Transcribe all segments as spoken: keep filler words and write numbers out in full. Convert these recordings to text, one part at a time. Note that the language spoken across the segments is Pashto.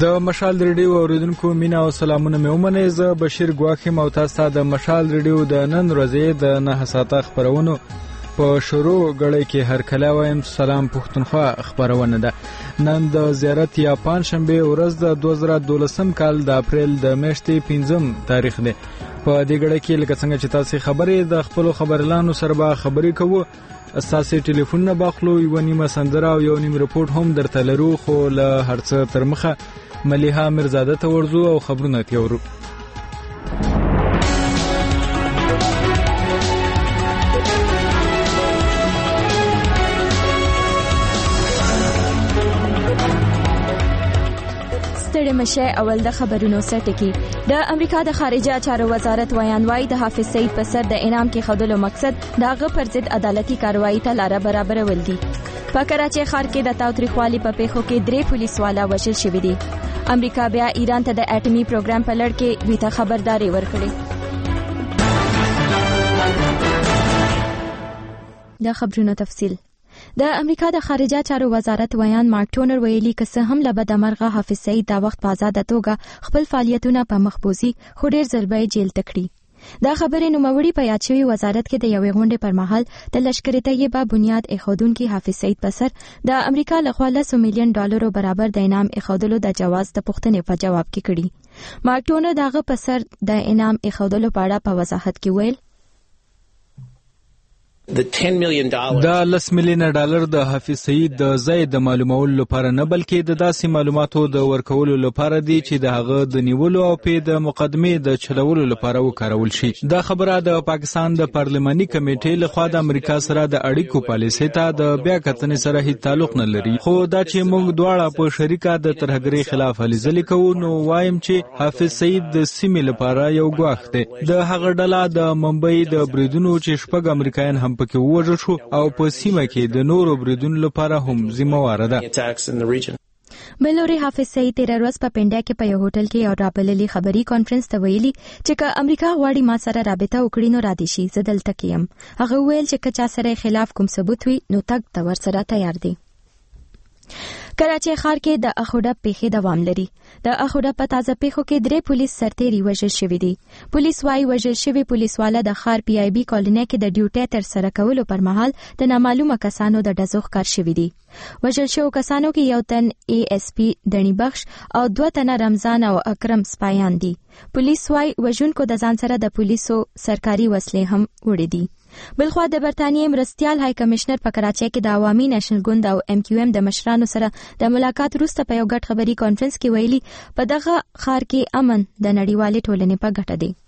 د مشال ریډیو اوریدونکو مینا او سلامونه مې ومنئ. زه بشیر ګواخیم او تاسو ته د مشال ریډیو د نن ورځې د نه ساعته خبرونو په شروع غړي کې هر کله وایم سلام پښتونخوا خبرونه ده. نن د زیارت یا پنځشنبه ورځ د دوه زره دولسم کال د اپریل د میاشتې پنځم تاریخ ده. په دې غړي کې لکه څنګه چې تاسو خبرې د خپل خبرلانو سره به خبرې کوو. اساسي ټلیفون نه باخلو یو نیمه سندره او یو نیم رپورټ هم درته لرو، خو له هرڅه تر مخه ملیحه مرزاده ته ورځو او خبرونه تیورو. مشه اول د خبرونو سرټکی. د امریکا د خارجه چارو وزارت ویانوای د حافظ سعید په سر د انعام کې خودلو مقصد داغه پر ضد عدالتي کاروایی ته لار برابرول دي. په کراچۍ ښار کې د تاوتریخوالي په پیښو کې درې پولیس والا وژل شوي دي. امریکا بیا ایران ته د اټومي پروګرام په لړ کې ویته خبرداري ورکړي. د خبرونو تفصیل. د امریکا د خارجه چارو وزارت ویان مارک ټونر ویلي که څه هم له بدمرغه حافظ سعید دا وخت په آزاده توګه خپل فعالیتونه په مخبوزي خو ډیر ضربه جیل تکړي. دا خبرې نوموړي په یاد شوی وزارت کې د یوې غونډې پر مهال د لشکر طیبه بنیاد ایښودونکي حافظ سعید په سر د امریکا لخوا لس میلیون ډالرو برابر د انعام ایښودلو د جواز د پوښتنې په جواب کې کړي. مارک ټونر دغه په سر د انعام ایښودلو په اړه په وضاحت کې ویل دا لس میلیون ډالر د حافظ سعید د ځای د معلومولو لپاره نه بلکې د داسې معلوماتو د ورکولو لپاره دی چې د هغه د نیولو او په د مقدمې د چلولو لپاره وکارول شي. دا خبره د پاکستان د پارلماني کمیټې لخوا د امریکا سره د اړیکو پالیسۍ ته د بیا کتنې سره هیڅ تعلق نه لري، خو دا چې موږ دواړه په شریکه د ترهګرۍ خلاف هلې ځلې کوو نو وایم چې حافظ سعید د سیمې لپاره یو ګواښ دی. د هغه ډله د ممبئی د بریدونو چې شپږ امریکایان هم پکې ووژل شو او په سیمه کې د نورو بریدونو لپاره هم ذمہوار ده. بلوري حافظ سعید تیر ورځ په پنډا کې په یو هوټل کې یو رابللي خبري کانفرنس ته ویلي چې که امریکا غواړي ما سره رابطه وکړي نو را دي شي، زه دلته کې یم. هغه ویل چې که چا سره خلاف کوم ثبوت وي نو تګ ته ورسره تیار دي. کراچۍ ښار کې د اخوډه پیښې دوام لري. د اخوډه په تازه پیښو کې درې پولیس سرتیري وژل شوي دي. پولیس وايي وژل شوي پولیس والا د ښار پی آی بي کالوني کې د ډیوټي تر سره کولو پر مهال د نامعلومه کسانو د ډزو ښکار شوي دي. وژل شوو کسانو کې یو تن ای اس پی دنی بخش او دوه تنه رمضان او اکرم سپایان دي. پولیس وايي وژونکو د ځان سره د پولیسو سرکاري وسلې هم وړي دي. بلخوا د برتانیې مرستیال های کمشنر په کراچۍ کې د عوامي نېشنل ګوند او ایم کیو ایم د مشرانو سره د ملاقات وروسته په یو ګډ خبري کانفرنس کې ویلي په دغه ښار کې امن د نړیوالې ټولنې په ګټه دی.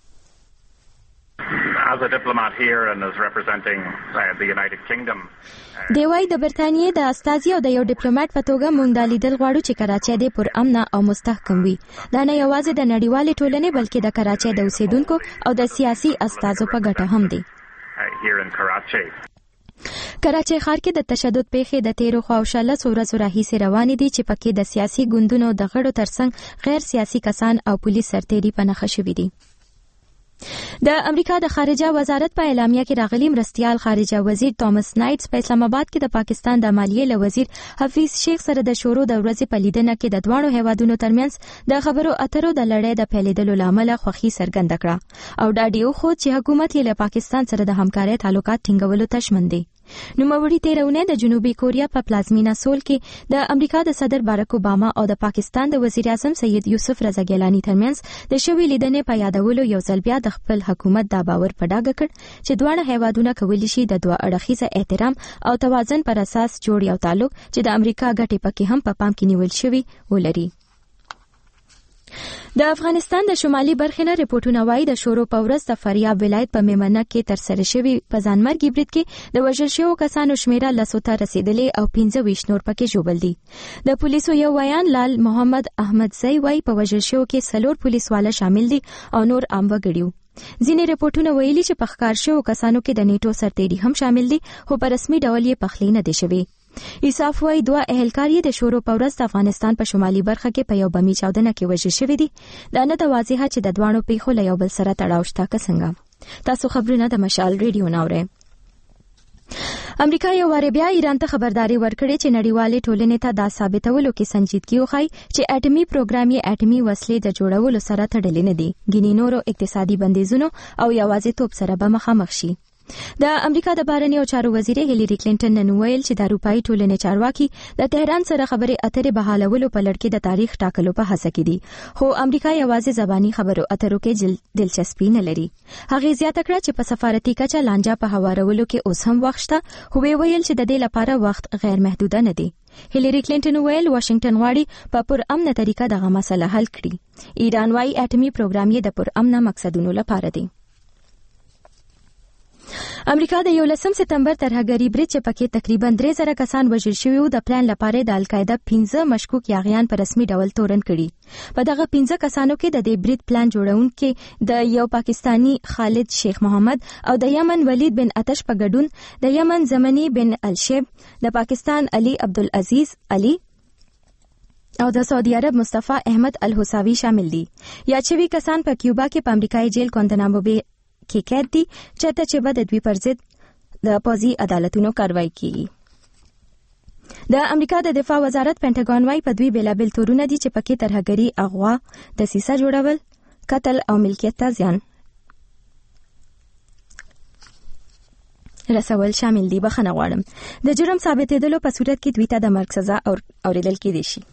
As a diplomat here and as representing uh, the United Kingdom. دی وايي د برتانیې د استازي او د یو ډیپلوماټ په توګه موږ د لیدل غواړو چې کراچۍ د پر امن او مستحکم وي. دا نه یوازې د نړیوالې ټولنې بلکې د کراچۍ د اوسیدونکو او د سیاسي استازو په ګټه هم دی. Here in Karachi. کراچۍ ښار کې د تشدد پیښې د تیرو خواوشا لسو ورځو راهیسې روانې دي چې پکې د سیاسي ګوندونو د غړو ترڅنګ غیر سیاسي کسان او پولیس سرتیري په نښه شوي دي. د امریکا د خارجه وزارت په اعلامیه کې راغلی مرستیال خارجه وزیر توماس نایټس په اسلام آباد کې د پاکستان د مالیې له وزیر حفیظ شیخ سره د شورو د ورځې په لیدنه کې د دواړو هیوادونو ترمنځ د خبرو اترو د لړۍ د پیلېدلو لامل خوښي څرګنده کړه او ډاډ یې وښود چې حکومت یې له پاکستان سره د همکارۍ تعلقات ټینګولو ته ژمن دی. نوموړي تیره اونۍ د جنوبي کوریا په پلازمینه سول کې د امریکا د صدر باراک اوباما او د پاکستان د وزیر اعظم سید یوسف رضا ګیلانی ترمنځ د شوې لیدنې په یادولو یو ځل بیا د خپل حکومت دا باور په ډاګه کړ چې دواړه هیوادونه کولی شي د دوه اړخیزه احترام او توازن پر اساس جوړ یو تعلق چې د امریکا ګټې پکې هم په پام کې نیول شوي ولري. د افغانستان د شمالي برخې نه رپورټونه وایي د شورو په ورځ د فاریاب ولایت په میمنه کې ترسره شوي په ځانمرګي برید کې د وژل شویو کسانو شمیره لسو ته رسیدلې او پنځه ویشت نور پکې ژوبل دي. د پولیسو یو ویان لال محمد احمدزی وایي په وژل شویو کې څلور پولیسواله شامل دي او نور عام وګړي. ځینې رپورټونه ویلي چې په ښکار شویو کسانو کې د نیټو سرتیري هم شامل دي خو په رسمي ډول یې پخلی نه دي شوي. ایساف وايي دوه اهلکار یې د شورو په ورځ د افغانستان په شمالي برخه کې په یو بمي چاودنه کې وژل شوي دي. دا نه د واضحه چې د دواړو پیښو له یو بل سره تړاو شته که څنګه. تاسو خبرونه د مشال ریډیو نه اورئ. امریکا یو واره بیا ایران ته خبرداري ورکړې چې نړیوالې ټولنې ته دا ثابتولو کې سنجیدګي وښایي چې اټومي پروګرام یې اټومي وسلې د جوړولو سره تړلې نه دي، ګینې نورو اقتصادي بندیزونو او یوازیتوب سره به مخامخ شي. د امریکا د بهرنیو چارو وزیر هیلری کلینټن نن ویل چې د اروپאי ټولنې چارواکي د تهران سره خبرې اترې بحالولو په لړ کې د تاریخ ټاکلو په هڅه کې دي، خو امریکا یوازې زبانی خبرو اترو کې دلچسپي نه لري. هغه زیاته کړه چې په سفارتي کچه لانجه په هوارولو کې اوس هم وخت شته، خو ویل چې د دې لپاره وخت غیر محدود نه دی. هیلری کلینټن ویل واشنگټن غواړي په پر امن طریقه دغه مسله حل کړي. ایران وايي اټومي پروګرام یې د پر امن مقصدونو لپاره دی. امریکا د یولسم سپتمبر ترهګری برید چې پکې تقریبا درې زره کسان وژل شوي وو د پلان لپاره د القاعده پنځه مشکوک یاغیان په رسمي ډول تورن کړي. په دغه پنځه کسانو کې د دې برید پلان جوړونکي د یو پاکستانی خالد شیخ محمد او د یمن ولید بن اتش په ګډون د یمن زمنی بن الشیب، د پاکستان علي عبدالعزیز علي او د سعودي عرب مصطفی احمد الحساوی شامل دي. یا چې وی کسان په کیوبا کې په امریکایي جیل کوانتانامو بے کې قید دي، چېرته چې به د دوی پر ضد د پوځي عدالتونو کاروایی کیږي. د امریکا د دفاع وزارت پینټاګون وايي په دوی بیلابل تورونه دي چې پکې ترهګري، اغوا، دسیسه جوړول، قتل او ملکیت ته زیان رسول شامل دي. بخښنه غواړم. د جرم ثابتېدلو په صورت کې دوی ته د مرګ سزا اوریدل کېدای شي.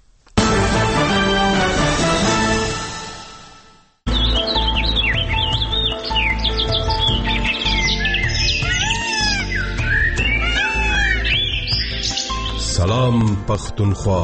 سلام پختونخوا.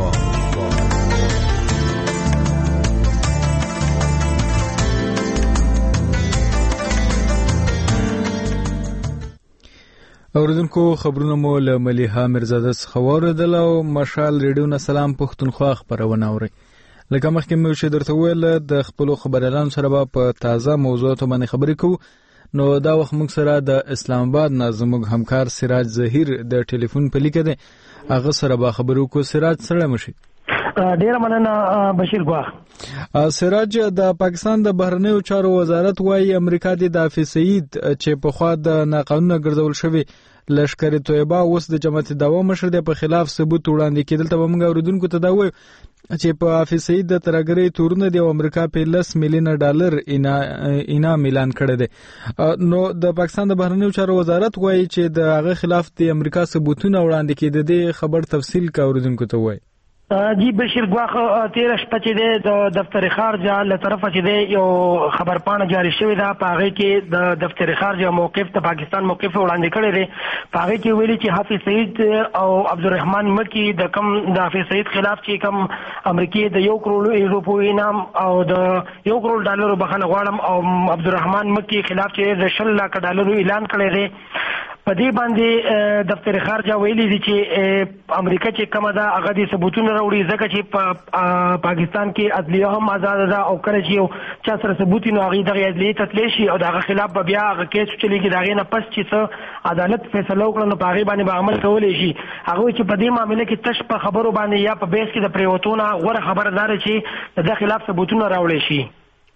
اوریدونکو خبرونه مو له ملیحه میرزاده څخه واوریدل او مشال ریډیو نه سلام پختونخوا خبرونه اوري. لکه مخکې مې چې درته ویل د خپل خبريالانو سره په تازه موضوعاتو باندې خبرې کوو. نو دا وخت موږ سره د اسلام آباد نه زموږ همکار سراج ظهیر د ټلیفون په لیکه ده، هغه سره به خبرو کو. سراج سره مشي. ډیر مننه بشیر ګواخ. سراج، د پاکستان د بهرنیو چارو وزارت وايي امریکا د حافظ سعید چې په خوا د ناقانونه ګرځول شوی لشکر طیبه اوس د جماعت دعوا مشر دی په خلاف ثبوت وړاندې کېدل. ته موږ اوریدونکو ته دا وایو چې په حافظ سعید د ترګری تورونه دی او امریکا په لس میلیون ډالر انعام اعلان کړی دی. نو د پاکستان د بهرنیو چارو وزارت وايي چې د هغه خلاف د امریکا ثبوتونه وړاندې کېدل. د خبر تفصیل کا اوریدونکو ته وایي. جی بشیر ګواخ تیر شپه چې د دفتر خارجه له طرفه چې یو خبرپاڼه جاری شوې ده، په هغه کې د دفتر خارجه موقف د پاکستان موقف وړاندې کړی دی. په هغه کې ویلي چې حافظ سعید او عبدالرحمن مکی د کم د حافظ سعید خلاف چې کم امریکای د یو کروڑ یورو انعام او د یو کروڑ ډالر بخښنه غواړم او عبدالرحمن مکی خلاف چې د شل لک ډالر اعلان کړی دی. په دې باندې دفتر خارجه ویلي دي چې امریکا چې کومه ده هغه د ثبوتونه راوړي، ځکه چې په پاکستان کې عدلیه هم آزاد ده او کله چې یو چا سره ثبوت نو هغه دغه عدلیه ته تللی شي او دغه خلاف به بیا هغه کیس چلیږي. دغه نه پس چې څه عدالت فیصله وکړي نو په هغه باندې به عمل کولی شي. هغه چې په دې معاملې کې تش په خبرو باندې یا په بیس کې د پریوتونه غوره خبردار چې د خلاف ثبوتونه راوړي شي.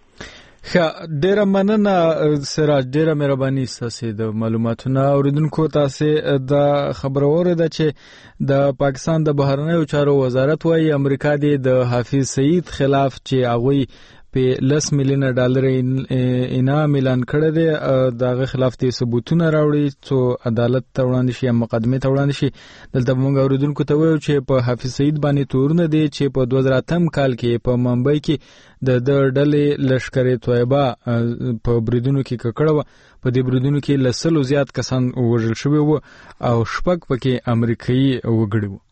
ښه، ډیره مننه سراج، ډیره مهرباني ستاسو د معلوماتونو. اوریدونکو تاسو د خبرو اوریده چې د پاکستان د بهرنیو چارو وزارت وايي امریکا د حافظ سعید خلاف چې هغه په لس میلیون ډالر انعام اعلان کړی دی، دغه خلاف د ثبوتونه راوړي چې عدالت ته وړاندې شي یا مقدمه ته وړاندې شي. دلته موږ اوریدونکو ته وایو چې په حافظ سعید باندې تورونه دي چې په دوه زره اتم کال کې په ممبئی کې د د ډلې لشکر طیبه په بریدونو کې ککړه و. په دې بریدونو کې لسلو زیات کسان وژل شوي وو او شپږ پکې امریکایي وګړي وو.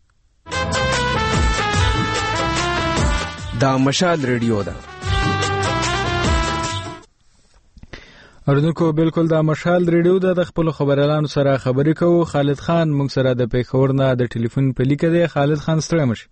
دا مشال ریډیو ده. اوریدونکو بالکل دا مشال ریډیو ده. د خپل خبريالانو سره خبرې کوو. خالد خان موږ سره د پیښور نه د ټلیفون په لیکه دی. خالد خان ستړی مشي.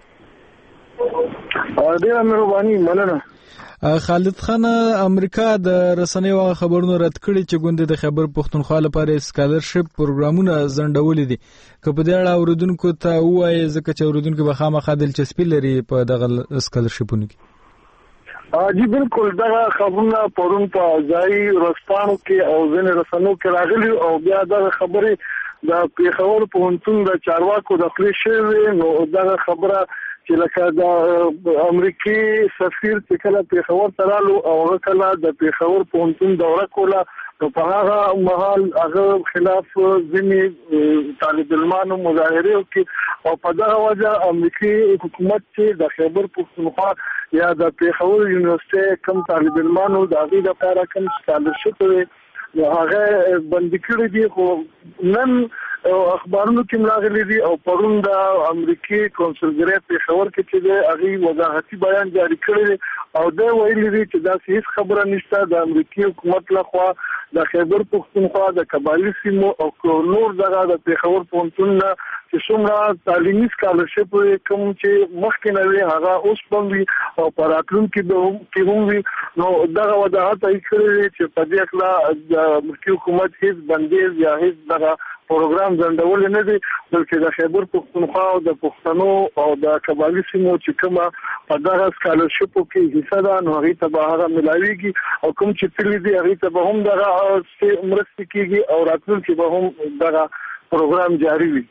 ډیره مهرباني، مننه. خالد خان، امریکا د رسنیو خبرونو رد کړي چې ګوند د خبر پښتونخوا لپاره سکالرشپ پروګرامونه ځنډولې دي. که په دې اړه اوریدونکو ته وایي ځکه چې اوریدونکو به خامخا دلچسپي لري په دغه سکالرشپونو کې. جی بالکل، دغه خبرونه پرون په ځای رسپانو کې او ځینې رسنیو کې راغلي او بیا دغه خبرې د پیښور پوهنتون د چارواکو د خپل شوی نو دا خبره چې لکه د امریکای سفیر چې کله پیښور ترالو او هغه کله د پیښور پوهنتون دوره کوله نو په هغه مهال هغه خلاف ځینې طالب علمانو مظاهره وکړي او په دغه وجه امریکای حکومت چې د خیبر پختونخوا یا د پیښور یونیورسيټي کم طالب علمانو د هغه لپاره کوم سکالرشپ نو هغه بندي کړی دي خو نن اخبارونو کې ملاغلي دي او پرون د امریکای کونسلګریټ په خبر کې چې هغه وضاحتي بیان جاری کړی او دا ویلي دي چې دا هیڅ خبره نشته د امریکای حکومت لخوا د خیبر پختونخوا د قبایلی سیمو او نور دغه د پیښور پوهنتون چې څومره تعلیمي سکالرشپ کوم چې مخکې نه وي هغه اوس باندې او پراتلون کې به هم کې هم وي نو دغه وضاحت یې کړی چې په دې اړه د امریکای حکومت هیڅ بندیز یا هیڅ دغه پروګرام ځندول نه دي بلکې د خیبر پختونخوا او د پښتنو او د قبایلی سیمو چې کومه په دغه سکالرشپ کې حصہ ده نو هغه ته به هغه ملاويږي او کوم چې تللی دي هغه ته به هم دغه مرستې کیږي او راتلونکي به هم دغه پروګرام جاری وي.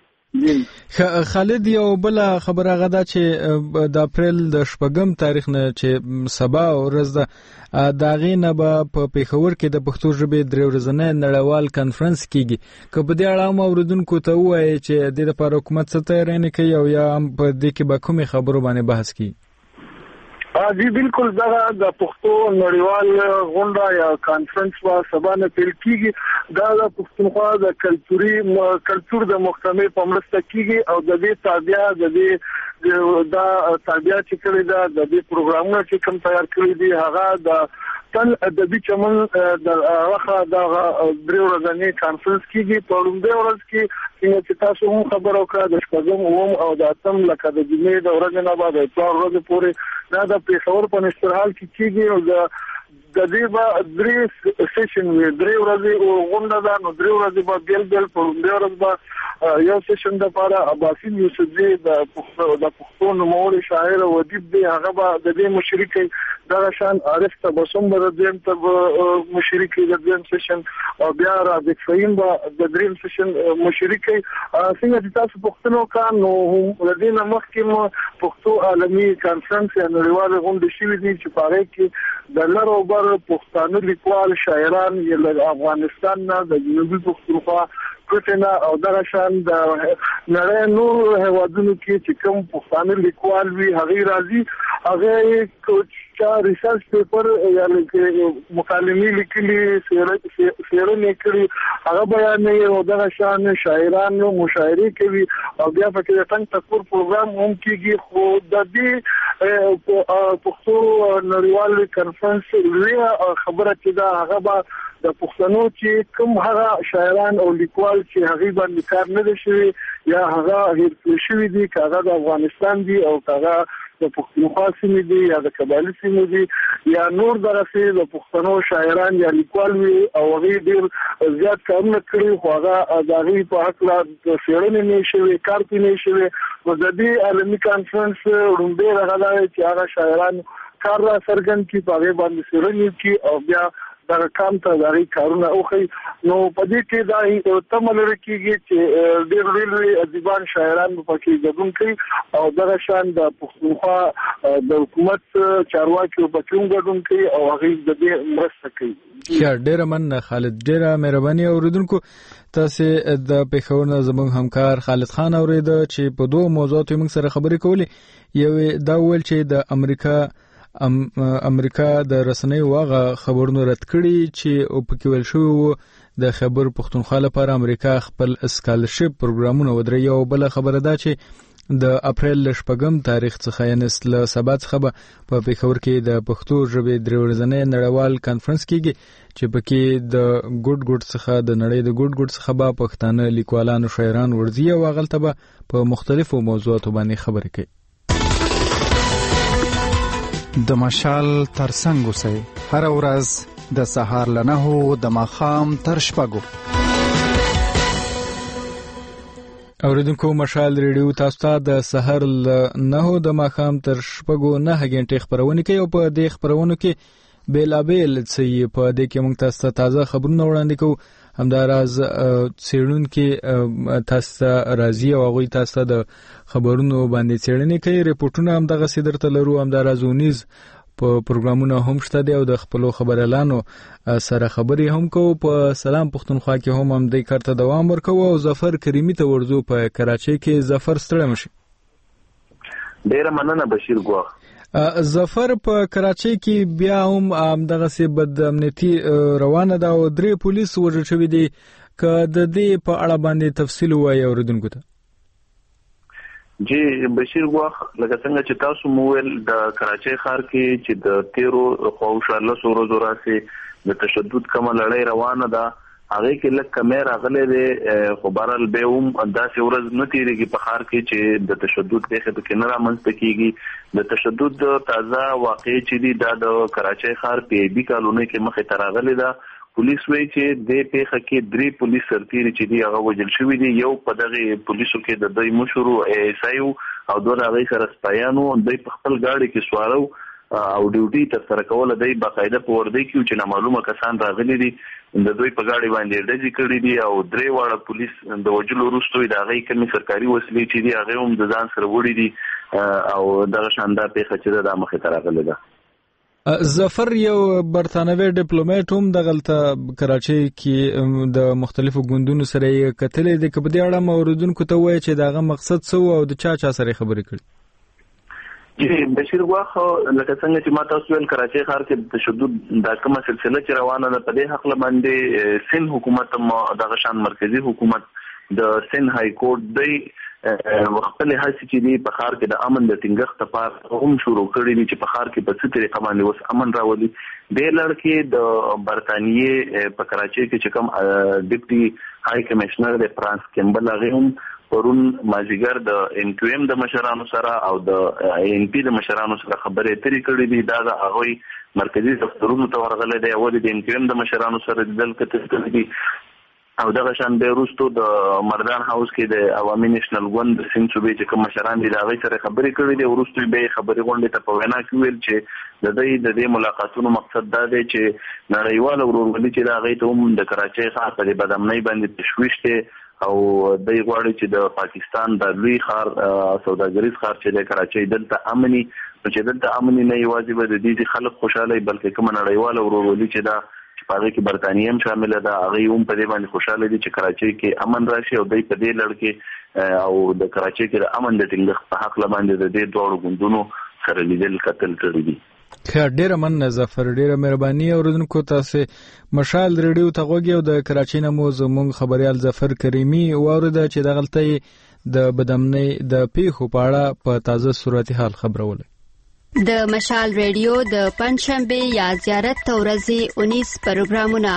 خالد یو بل خبره غدا چې د اپریل د شپږم تاریخ نه چې سبا ورځ ده دا غینه به په پیښور کې د پښتو ژبې درې ورځنی نړیوال کانفرنس کیږي که په دې اړه موردونکو ته وایي چې د لپاره حکومت څه تیاری کوي او یا په دې کې به کومې خبرو باندې بحث کوي؟ جی بالکل دا د پښتو نړیوال غونډه یا کانفرنس وا سبا نه پیل کیږي دا د پښتونخوا د کلتوري کلچر د محکمې په مرسته کیږي او د دې تابع د دې دا تابع چې کړی دا د دې پروګرامونه چې کوم تیار کړی دي هغه د تل ادبي چمن د هغه د درې ورځې کانفرنس کیږي په لومړي ورځ کې چې تاسو هم خبر وکړه د شپږم اوم او د اتم لکه د جمعې د ورځې نه بعد د څوار ورځې پورې دا د پیښور په نشترحال کې کیږي او د د دې با درې سیشن وی درې ورځې غونډه ده نو درې ورځې به بیل بیل په لومړي ورځ به یو سیشن د لپاره عباسین یوسفزي د پښتو د پښتو نوموړي شاعر او ادیب دی هغه به د دې مشرکي دا شان عارف تبسم به د دې ته مشرکي د دې سیشن او بیا را د فهیم به د دریم سیشن مشرکي څنګه چې تاسو پښتنو کار نو د دې نه مخکې پښتو عالمي کانفرنس یا نړیوال غونډه شوې دي چې پاره کې د لارو بر پښتانه لیکوال شاعران یې افغانستان نه د جنوبي پښتونخوا کوټنا او دغه شان د نړۍ نور هوادونو کې چې کوم پښتانه لیکوال وی هغه راځي هغه چا ریسرچ پیپر یا مکالمې لیکلي سیرونه کړي هغه بیانې او دغه شان شاعران نو مشاعره کوي او بیا پکې د څنګه تکور پروګرام هم کیږي خو د دې پښتو نړیوال کانفرنس لوی خبره چې دا هغه به د پښتنو چې کوم هغه شاعران او لیکوال چې هغه باندې کار نه دي شوی یا هغه هیر شوی دي هغه د افغانستان دي او هغه د پښتونخوا سیمې دي یا د قبایلی سیمې دي یا نور درسه د پښتنو شاعران یا لیکوال وي او هغه ډیر زیات کارونه کړی خو هغه د هغه په حق لا څېړنې نه شوی کار پې نه شوی نو د دې عالمي کانفرنس رومبه راغلی چې هغه شاعران کار را سرګن کی په هغه باندې څېړنې کی او بیا دا کام ته داري کارونه اوخی نو پدې کې دا تمل رکیږي چې ډېر ډېر ادیبان شاعران په کې ګډون کوي او دغه شان د پښتونخوا د حکومت چارواکي په کې ګډون کوي او هغه د دې مرسته کوي. ښه ډېر من خالد ډېر مهرباني اوریدونکو تاسو د پیښور نه زموږ همکار خالد خان اورید چې په دوه موضوعاتو موږ سره خبرې کولې یو دا ول چې د امریکا ام امریکا د رسنیو واغه خبرونه رد کړي چې او په کې ویل شو د خبر پښتونخوا لپاره امریکا خپل اسکالرشپ پروګرامونه ودرې یو بل خبره ده چې د اپریل شپږم تاریخ څخه یې له سبا څخه په پیښور کې د پښتو ژبې درې ورځنی نړیوال کانفرنس کیږي چې پکې د ګډ ګډ څخه د نړۍ د ګډ ګډ څخه به پښتانه لیکوالانو شاعران ورځي او غلطه په مختلفو موضوعاتو باندې خبرې کوي. د مشال ترڅنګ اوسئ هر ورځ د سهار له نهو د ماښام تر شپږو. اوریدونکو مشال ریډیو تاسو ته د سهار له نهو د ماښام تر شپږو نه غنټې خبرونه کوي او په دې خبرونو کې بیلابیل څه په دې کې موږ تاسو ته تازه خبرونه وړاندې کوو. همداراز څېړونکي تاسو ته راځي او هغوی تاسو ته د خبرونو باندې څېړنې کوي. ریپورټونه همدغسې درته لرو. همداراز اونیز په پروګرامونه هم شته دي او د خپلو خبريالانو سره خبرې هم کوو. په سلام پښتونخوا کې هم هم دې کار ته دوام ورکوو. او ظفر کریمي ته ورځو په کراچۍ کې. ظفر ستړی مشي. ډیره مننه بشیر ګواخ. ظفر په کراچۍ کې بیا هم همدغسې بد امنیتي روانه ده او درې پولیس وژل شوي دي. که د دې په اړه باندې تفصیل ووایي اورېدونکو ته. جی بشیر ګواخ، لکه څنګه چې تاسو مو ویل د کراچۍ ښار کې چې د تیرو خواوشا لسو ورځو راځي د تشدد کومه لړۍ روانه ده، هغه کې لږ کمی راغلی دی. خو بهرحال بیا هم داسې ورځ نه تېرېږي په ښار کې چې د تشدد پېښې پکې نه رامنځته کېږي. د تشدد تازه واقع چې دي دا د کراچۍ ښار پی ای بي کالونۍ کې مخې ته راغلی ده. پولیس وایي چې دې پیښه کې درې پولیس سرتیري چې دي هغه وژل شوي دي. یو په دغې پولیسو کې د دوی مشر ای ایس آی او دوه د هغوی سره سپایان وو. دوی په خپل گاډي کې سواره او ډیوټي ترسره کوله. دوی باقاعده په وردۍ کې چې نامعلومه کسان راغلي دي د دوی په گاډي باندې ډزې کړي دي او درې واړه پولیس د وژلو وروسته د هغوی کومې سرکاري وسلې چې دي هغې هم د ځان سره وړي دي او دغه شاندار پیښه چې ده دا مخې ته راغلې ده. ظفر یو برتانوي ډیپلوماټ هم دغلته کراچۍ کې د مختلفو ګوندونو سره یې کتلې دي. که په دې اړه اوریدونکو ته ووایي چې د هغه مقصد څه و او د چا چا سره خبرې کړي. جی بشیر ګواخ، لکه څنګه چې ما تاسو ویل کراچۍ ښار کې د تشدد دا کومه سلسله چې روانه ده په دې هکله باندې سند حکومت هم دغه شان مرکزي حکومت د سند های کورټ دی خپل هڅې چې دي په ښار کې د امن د ټینګښت لپاره هم شروع کړي دي چې په ښار کې په څه طریقه باندې اوس امن راولي. دې لړ کې د برطانیې په کراچۍ کې چې کوم ډیپټي های کمشنر د فرانس کیمبل هغه هم پرون مازیګر د ان کیو ایم د مشرانو سره او د ان پی د مشرانو سره خبرې اترې کړې دي. دا د هغوی مرکزي دفترونو ته ورغلی دی. اول د ان کیو ایم د مشرانو سره لیدل کتل دي او دغه شان بیا وروستو د مردان هاوس کې د عوامي نیشنل ګوند د سیند صوبې چې کوم مشران دي د هغوی سره خبرې کړې دي. وروستو بیا خبرې غونډې ته په وینا کې ویل چې د دوی د دې ملاقاتونو مقصد دا دی چې نړیواله ورورولي چې د هغوی ته هم د کراچۍ ښار په دې بدامنۍ باندې تشویش دی او دوی غواړي چې د پاکستان د لوی ښار سوداګریز ښار چې د کراچۍ دلته امني، چې دلته امني نه یوازې به د دې خلک خوشاله بلکې کومه نړیواله ورورولي چې دا چې په هغې کې برطانیه هم شامله ده هغوی هم په دې باندې خوشاله دي چې کراچۍ کې امن راشي او دوی په دې لړ کې او د کراچۍ کې د امن د ټینګښت په هکله باندې د دې دواړو ګوندونو سره لیدل کتل کړي دي. ډیره مننه ظفر، ډیره مهرباني. اوریدونکو تاسو مشال ریډیو ته غوږی او د کراچۍ نه مو زموږ خبريال ظفر کریمي واورده چې دغلته د بدامنۍ د پیښو په اړه په تازه صورتحال خبرول. د مشال ریډیو د پنځشنبه یا زیارت ورځې اونیس پروګرامونه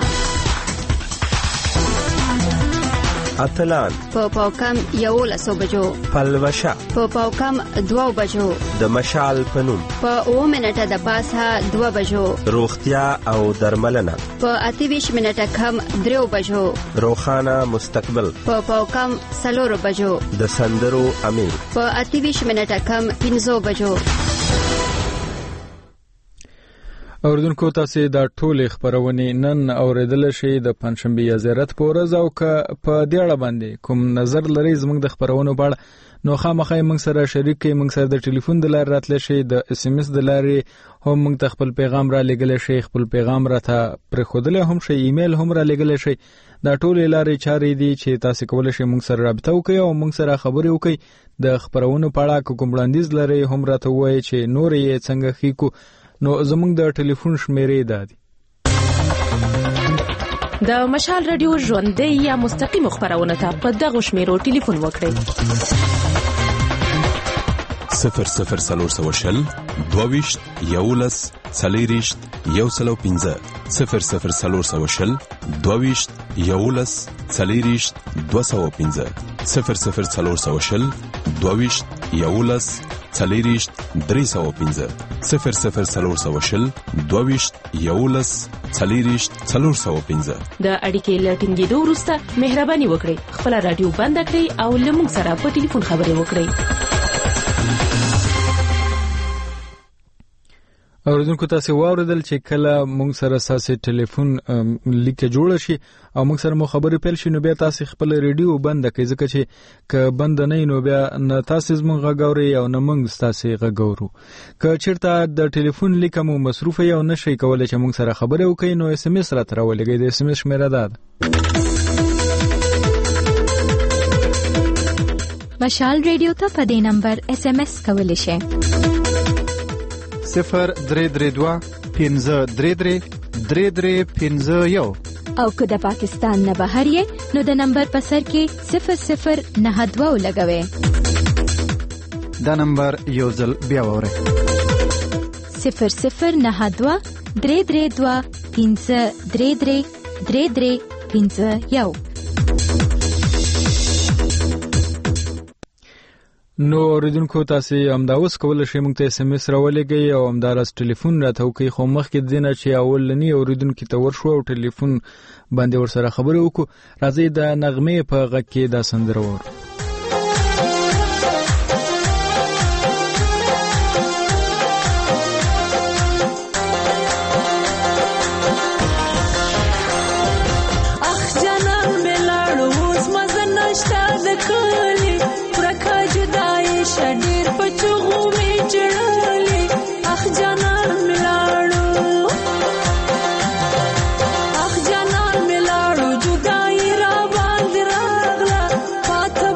اتلان په پاوکم یولسو بجو، پلوشه په پاوکم دوو بجو، د مشال پنوم په اوه منټه د پاسه دوه بجو، روغتیا او درملنه په اته ویشت منټه کم دریو بجو، روخانه مستقبل په پاوکم څلورو بجو، د سندرو امیر په اته ویشت منټه کم پنځو بجو. اوریدونکو تاسو دا ټول خبرونه نن اوریدل شي د پنځشنبه یا زیارت په ورځ او که په دې اړه باندې کوم نظر لري زموږ د خبرونو په اړه نو خامخا موږ سره شریک کړئ. موږ سره د ټلیفون د لارې راتلی شي، د اس ام اس د لارې هم موږ ته خپل پیغام را لېږلی شي، خپل پیغام راته پرېښودلی هم شي، ایمیل هم را لېږلی شي. دا ټولې لارې چارې دي چې تاسو کولی شئ موږ سره رابطه وکړئ او موږ سره خبرې وکړئ. د خبرونو په اړه که کوم وړاندیز لرئ هم راته ووایئ چې نور یې څنګه ښه کړو. نو زموږ د ټلیفون شمیرې دا دي: د مشال رادیو ژوندۍ یا مستقیم خبرونه ته په دغه شمیرو ټلیفون وکړئ: صفر صفر څلور سوه شل دوه ویشت یولس څلېرویشت یو سل او پنځه صفر صفر څلور سوه شل دوه ویشت یولس څلېرویشت دوه سوه پنځه صفر صفر څلور سوه شل دوه ویشت یولس څلېرویشت درې سوه پنځه صفر صفر څلور سوه شل دوه ویشت یولس څلېرویشت څلور سوه پنځه. د اړیکې له ټینګېدو وروسته مهرباني وکړئ خپله راډیو بنده کړئ او له موږ سره په ټلیفون خبرې وکړئ. اوریدونکو تاسو واوریدل چې کله موږ سره ساسي ټلیفون لیکه جوړ شي او موږ سره مو خبرې پیل شي نو بیا تاسو خپل ریډیو بند کړئ ځکه چې ک بند نه نو بیا نه تاسو زموږ غاوري او نه موږ تاسو غاورو ک چیرته د ټلیفون لیکه مو مصروف یا نشي کولای چې موږ سره خبرې وکړئ نو اس ام اس را تراولګي د اس ام اس شمیره ده مشال ریډیو ته په دې نمبر اس ام اس کولی شئ صفر درې درې دوه پنځه درې درې درې درې پنځه یو او که د پاکستان نه بهر یې نو د نمبر په سر کې صفر صفر نه دوه ولګوئ. دا نمبر یو ځل بیا واورئ. صفر صفر نه دوه درې درې دوه پنځه درې درې درې درې پنځه یو. نو اوریدونکو تاسو هم دا اوس کولای شئ موږ ته اس ام اس راولېږئ او هم دا راس ټلیفون راته وکړئ خو مخکې دینه چې اول لنی اوریدونکو ته ورشو او ټلیفون باندې ورسره خبرې وکړو راځي د نغمې په غږ کې دا سندره وورو. Pata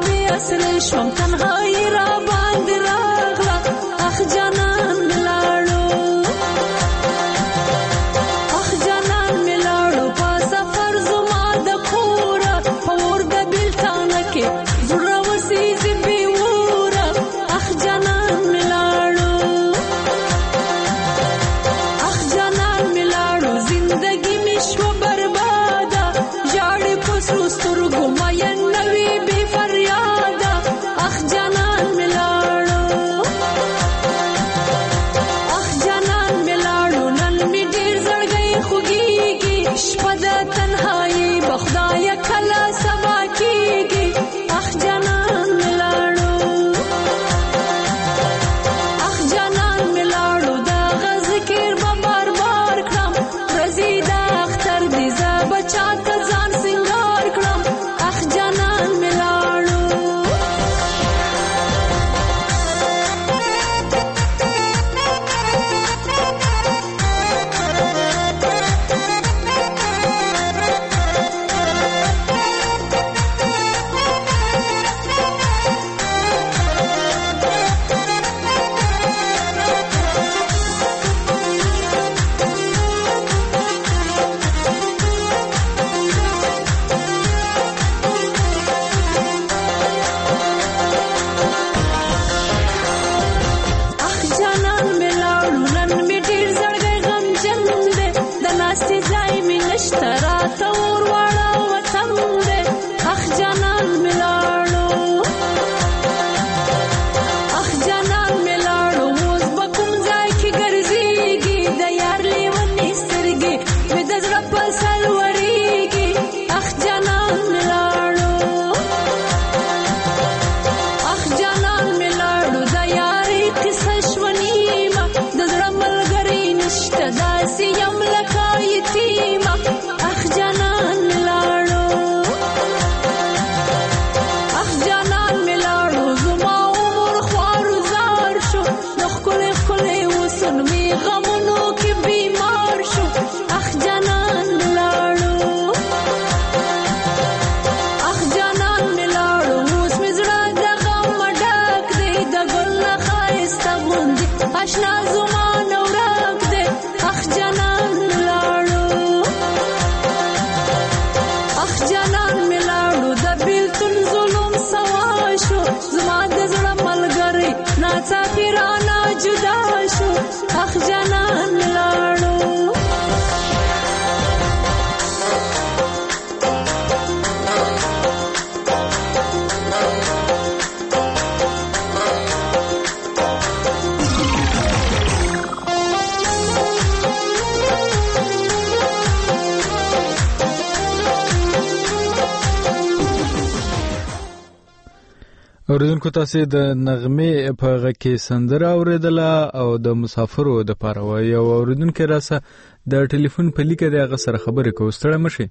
اوریدونکو تاسو د نغمه په غږ کې سندره اوریدله او د مسافرو د پاره وای او اوریدونکو راسه د ټلیفون په لیکه د هغه سره خبرې کوو. ستړی مشي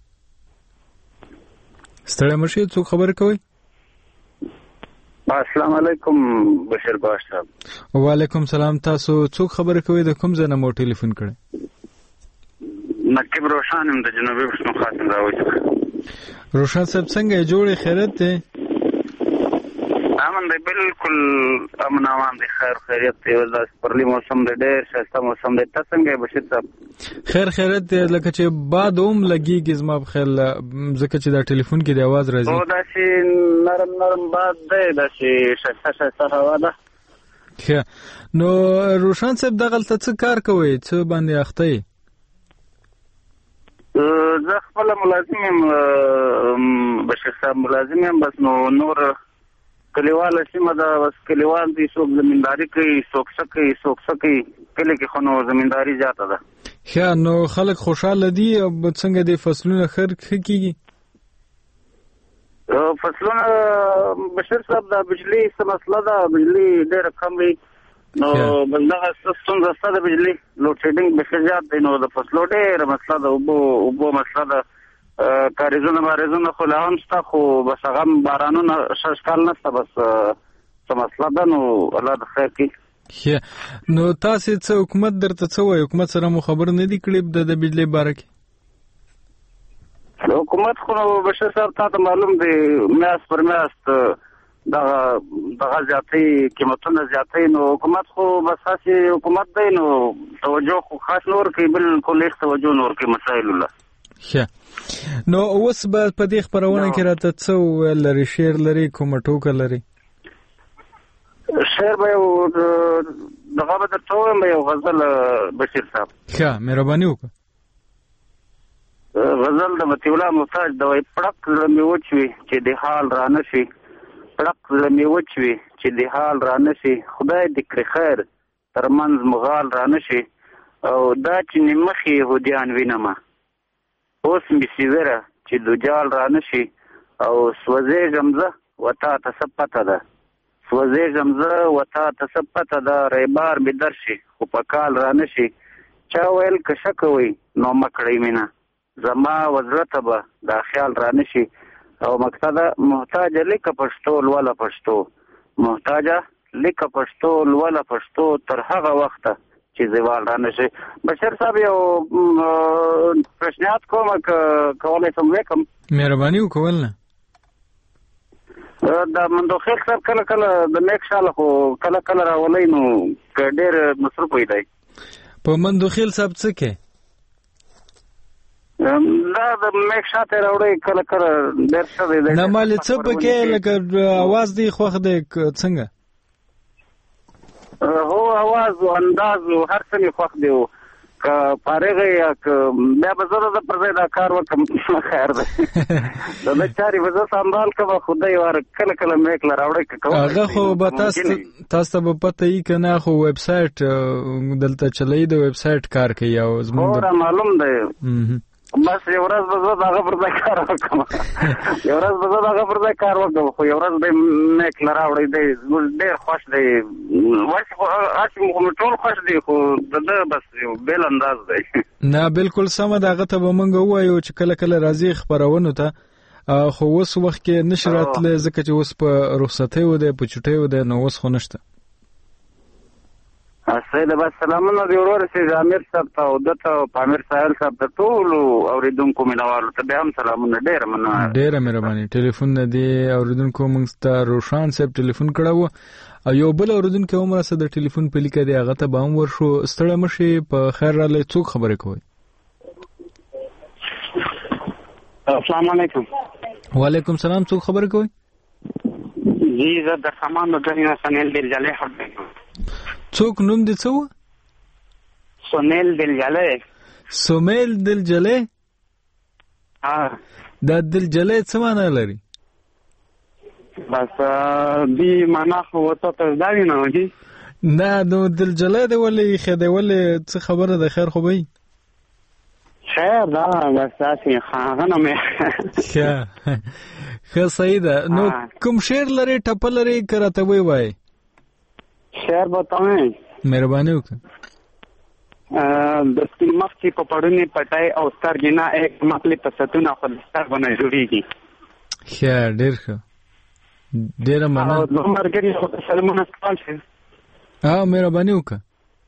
ستړی مشي څوک خبرې کوي؟ السلام علیکم بشیر باش صاحب. وعلیکم سلام. تاسو څوک خبرې کوي؟ د کوم ځای نه مو ټلیفون کړی؟ نقیب روشن هم د جنوبي پښتونخوا څخه راوځي. روشن صاحب څنګه جوړې خیرت دی؟ امن دی بالکل امن امان دی خیر خیریت دی ولدا پرلی موسم دی ډېر ښایسته موسم دی. تاسو څنګه بشیر صاحب؟ خیر خیریت دی لکه چې باد هم لګیږي زما په خیال ځکه چې دا ټلیفون کې د आवाज راځي. او دا چې نرم نرم باد دی دا چې ښایسته ښایسته هوا ده. ښه نو روشن صاحب دغلته څه کار کوئ؟ څه باندې اخته یې؟ زه خپل ملازم یم بشیر صاحب ملازم یم بس نو نور کلیواله سیمه ده بس کلیوال دي څوک زمینداری کوي څوک څه کوي څوک څه کوي کلی کې خو نو زمینداری زیاته ده. ښه نو خلک خوشحاله دي څنګه دي فصلونه ښه کېږي؟ فصلونه بشیر صاحب د بجلی څه مسله ده بجلی ډېره کم وي نو بس دغه ستونزه شته د بجلی لوډ شیډینګ بیخي زیات دی نو د فصلو ډېره مسله ده اوبو اوبو مسله ده کاریزونه باریزونه خو لا هم شته خو بس هغه بارانونه شش کال نشته بس څه مسله ده نو الله د خیر کړي. ښه نو تاسې څه حکومت درته څه وایي؟ حکومت سره مو خبر نه دي کړي د بجلی باره کې؟ حکومت خو بشیر صاحب تا ته معلوم دی میاشت پر میاشت دغه دغه زیاتې قیمتونه زیاتې نو حکومت خو بس هسې حکومت دی نو توجه خو خاص نور کوي بالکل هېڅ توجه نور کوي مسایلو له. ښه نو اوس به په دې خپرونه کې راته څه وویل لري؟ شعر لري کومه ټوکه لري؟ شعر به یو دغه به درته ووایم یو غزل بشیر صاحب. ښه مهرباني وکړه. غزل د مطیع الله محتاج د وایي پړک زړه مې وچ وي چې د حال را نه شي پړک زړه مې وچ وي چې د حال را نه شي خدای دې کړي خیر تر منځ مغال را نه شي او دا چې مخې یهودیان وینمه اوس مې سیوره چې دوجال را نه شي او سوځېږم زه وتا ته څه پته ده سوځېږم زه وتا ته څه پته ده ریبار مې در شي خو په کال را نه شي چا ویل که شه کوئ نو مه کړئ مینه زما وزړه ته به دا خیال را نه شي او مقصده محتاجه لیکه پښتو لوله پښتو محتاجه لیکه پښتو لوله پښتو تر هغه وخته چې زوال را نه شي. بشیر صاحب یو پرشنیات کوم که کولی شم وکړم؟ مهرباني وکول نه. د مندوخیل صاحب کله کله د میک شاله خو کله کله راولئ نو که ډېر مصروف وي دی. په مندوخیل صاحب څه کې؟ دا د میک شاته راوړی کله کله ډېر ښه دی. نه مالې څه پکې لکه اواز دی خوښ دی څنګه؟ هو اواز او انداز او هر څه مې خوښ دی که فارغ یا که بیا به زه د پر ځای دا کار وکړم خیر دی د ده چارې به زه سنبال کړم خدای واره کله کله میک له راوړی که کوم هغه خو به تاسو ته به پته وي که نه خو ویب سایټ دلته چلوي د ویب سایټ کار کوي او زموږ هو را معلوم دی بس یو ورځ به زه د هغه پر ځای کار وکړم یو ورځ به زه د هغه پر ځای کار وکړم خو یو ورځ دی میک له راوړی دی زموږ ډېر خوښ دی وایي خو هسې مو ټول خوښ دی خو د ده بس یو بېل انداز دی. نه بالکل سمه ده هغه ته به موږ ووایو چې کله کله راځي خپرونو ته خو اوس وخت کې نشي راتلی ځکه چې اوس په رخصتیو دی په چوټیو دی نو اوس خو نشته. سید بس سلامونه دی ورور سید امیر صاحب ته او دته او پامیر ساحل صاحب ته ټولو اوریدونکو مینوالو ته بیا هم سلامونه ډېره مننه. ډېره مهرباني. ټلیفون نه دی اوریدونکو موږ ته روشان صاحب ټلیفون کړی و او یو بل اوریدونکی هم راسه د ټلیفون په لیکه دی هغه ته به هم ورشو. ستړی مه شئ په خیر راغلی. څوک خبرې کوئ؟ السلام علیکم. وعلیکم سلام. څوک خبرې کوئ؟ جی زه د سامان د ګرینه سنیل دلجلې خبرې کوم. څوک نوم دې څه و؟ سنیل دلجلې. سمیل دلجلې؟ ها دا دلجلې څه معنی لري؟ بس دی معنا خو ته ته دا نه وږي. نه نو دلجلې دی ولې خدای ولې څه خبره ده خیر خو به خیر دا بس تاسو هغه نه مې ښه ښه صحیح ده. نو کوم شعر لري ټپه لري که راته ووایې؟ شعر بتاویں مهرباني وکړه. د سپین مخ چې په پړونې پټای او سترګې نه ایک مخلې په ستونه خو د سترګو نه جوړېږي. ښه ډېر ښه ډېره مننه. او دوه ملګري خو ته سلامونه کول شي. ها مهرباني وکړه.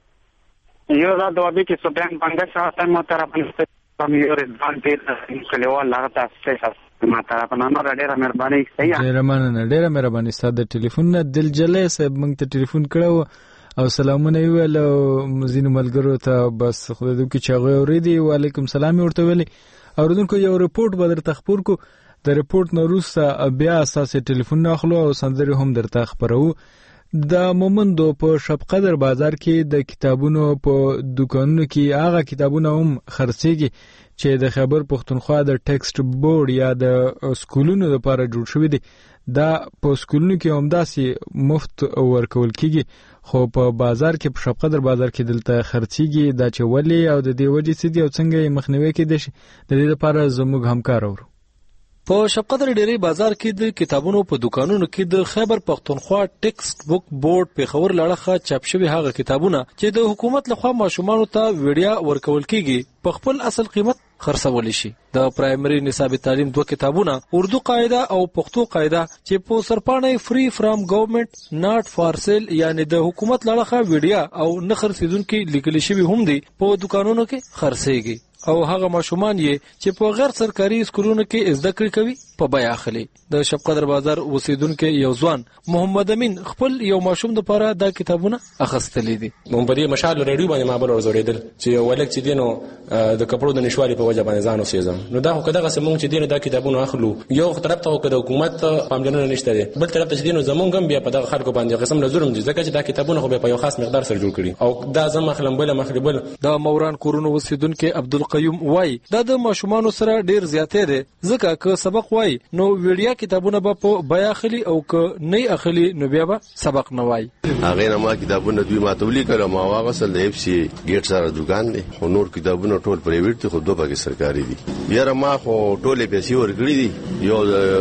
یو دا دوه کې سوبیان بنګا شاه مو طرف نه کوم یو رضوان په کلیوال هغه تاسو ما طرف نه نو ډېره مهرباني. صحیح ډېره مننه ډېره مهرباني. ستاسو د ټلیفون نه دلجلې صاحب موږ ته ټلیفون کړو او سلامونه یې ویل او مزینو ملګرو ته بس خدای دې وکړي چې هغوی اورېدي. وعلیکم سلام یې ورته ویلي. اورېدونکو یو رپورټ به درته خپور کو. د رپورټ نه وروسته بیا ستاسې ټلیفون نه اخلو او سندرې هم درته خپروو. د مومندو په شب قدر بازار کې د کتابونو په دوکانونو کې هغه کتابونه هم خرڅېږي چې د خیبر پښتونخوا د ټیکسټ بورډ یا د سکولونو لپاره جوړ شوي دي. دا په سکولونو کې هم داسې مفت ورکول کېږي خو په بازار کې په شب قدر بازار کې دلته خرڅېږي. دا چې ولې او د دې وجې څه دي او څنګه یې مخنیوی کېدای شي د دې لپاره زموږ همکار اورو. په شب قدر ډیری بازار کې د کتابونو په دکانونو کې د خیبر پښتونخوا ټیکسټ بوک بورډ پیښور لړخه چاپ شوی هغه کتابونه چې د حکومت لخوا ماشومانو ته ویډیا ورکول کېږي په خپل اصل قیمت خرڅول شي. د پرایمري نصاب تعلیم دوه کتابونه اردو قاعده او پښتو قاعده چې په سرپاڼه فری فرام گورنمنت ناٹ فار سیل یعنی د حکومت لړخه ویډیا او نه خرڅیدونکو لیکل شوی هم دي په دکانونو کې خرڅېږي او هغه ماشومان یې چې په غیر سرکاري سکولونو کې زده کړې کوي په بیا اخلي. د شب قدر بازار اوسیدونکو یو ځوان محمد امین خپل یو ماشوم د لپاره دا کتابونه اخستلې دي. مونږ په دې مشال ریډیو باندې ما بل ورزورېدل چې ولک چې دینو د کپړو د نشوالي په وجه باندې ځان اوسېزم. نو دا خو کداغه سمون چې دینو دا کتابونه اخلو یو طرف ته د حکومت پاملرنه نشته دی بل طرف ته چې دینو زمونږ هم بیا په دغه خلکو باندې قسم له ظلم دي ځکه چې دا کتابونه خو په یو خاص مقدار سره جوړ کړي او دا زم خلم بل مخربل. د موران کورونو اوسیدونکو عبدالقیوم وای دا د ماشومانو سره ډیر زیاتې دي ځکه که سبق وای نو ویډیا کتابونه به په بیا اخلي او که نه اخلي نو بیا به سبق نه وای. هغه نه ما کتابونه دوی ماتولي کړه ما واغسل د اف سي ګیټ سره دکان دی خو نور کتابونه ټول پرایویټ دي خو دوه پکې سرکاري دي. یاره ما خو ټولې پیسې ورکړې دي یو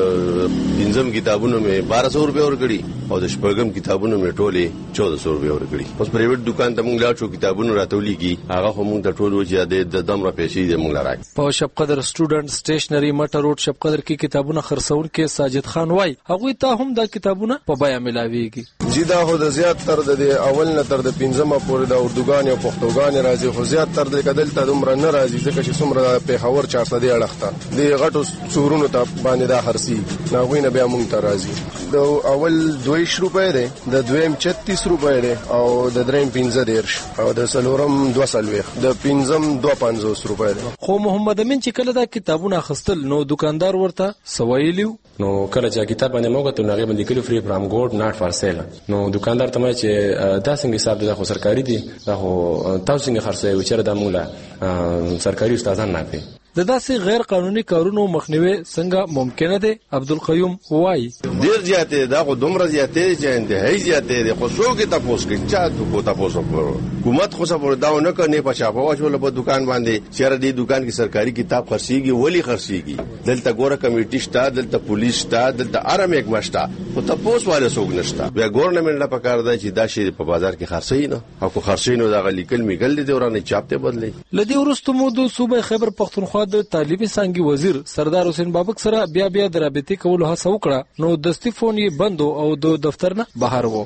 پنځم کتابونه مې بارہ سو روپے ورکړي او د شپږم کتابونه مې ټولې چودہ سو روپے ورکړي. اوس پرایویټ دکان ته مونږ لاړ شو کتابونه راتولي کی هغه هم مونږ ته ټول وجه د دمره پیسې دې مونږ لراک. په شب قدر سټوډنټ سټیشنری مټر روډ شب قدر کې کتابونه خرڅون کې ساجد خان وای هغه ته هم دا کتابونه په بیا ملاويږي. جدا خو د زیات تر د اول نه تر د پنځمه پورې د اردوګان او پښتوګان راځي خو زیات تر د کدل ته دومره نه راځي ځکه چې څومره په خبر چار سده اړخته د غټو څورونو ته باندې دا خرسي ناغوینه بیا مونږ ته راځي. د اول دویش روپے ده د دویم چھتیس روپے ده او د دریم پنځه دیرش او د سلورم دوه سلويخ د پنځم دوه پنځوس روپے ده. خو محمد امین چې کله دا کتابونه خستل نو دکاندار ورته سوایلیو نو کله چې کتاب باندې موږ ته هغه باندې کلی فری فرام ګورډ ناٹ فار سیل نو دکاندار ته چې دا څنګه حساب ده خو سرکاري دي دا خو تاسو څنګه خرڅوي چې دا مولا سرکاري استادان نه کوي. د داسې غیر قانوني کارونو مخنیوي څنګه ممکن دی؟ عبدالقیوم وای ډیر زیاتې دا خو دومره زیاتې چې انتهایی زیاتې دي خو څوک ته پوس کې چا ته کو تاسو ورو حکومت خو سره داو نه کوي په چاپه واچول په دکان باندې چیرې دی دکان کې سرکاري کتاب خرڅيږي ولی خرڅيږي دلته ګوره کمیټي شته دلته پولیس شته دلته ارم یک مشته خو تاسو والے څوک نشته بیا ګورنمنت لا پکار دی چې دا شی په بازار کې خرڅي نه او کو خرڅي نو دا غلیکل میګل دي ورانه چاپته بدلی. لدی ورستو مو د صوبې خیبر پښتونخوا د تعلیمي څنګه وزیر سردار حسین بابک سره بیا بیا د رابطې کولو هڅه وکړه نو دستي فون یې بندو او د دفتر نه بهر وو.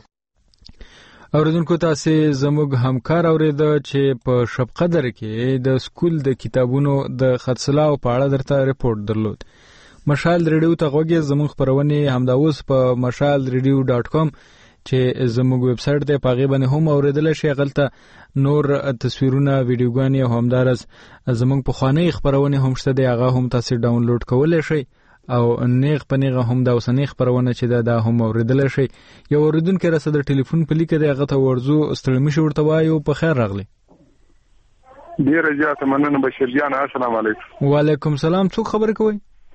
اوریدونکو تاسو زموږ همکار اورید چې په شب قدر کې د سکول د کتابونو د خرڅلاو په اړه درته ریپورت درلود. مشال ریډیو ته غوږی زموږ خبرونه همداوس په مشال ریډیو ډاټ کام چې زموږ ویب سټ ته پاغي باندې هم اوریدل شي غلطه نور تصویرونه ویډیوګانې او همدارس زموږ په خواني خبرونه هم شته دی هغه هم تاسو ډاونلوډ کولای شئ او نیغ پنیغه هم دا اوسنی خبرونه چې دا هم اوریدل شي. یو اوریدونکو رسد ټلیفون په لیکه دی هغه ته ورزو استلمی شو ورته وایو په خیر راغلی. ډیر زیات مننه بشیر جان السلام علیکم. وعلیکم سلام څوک خبر کوي؟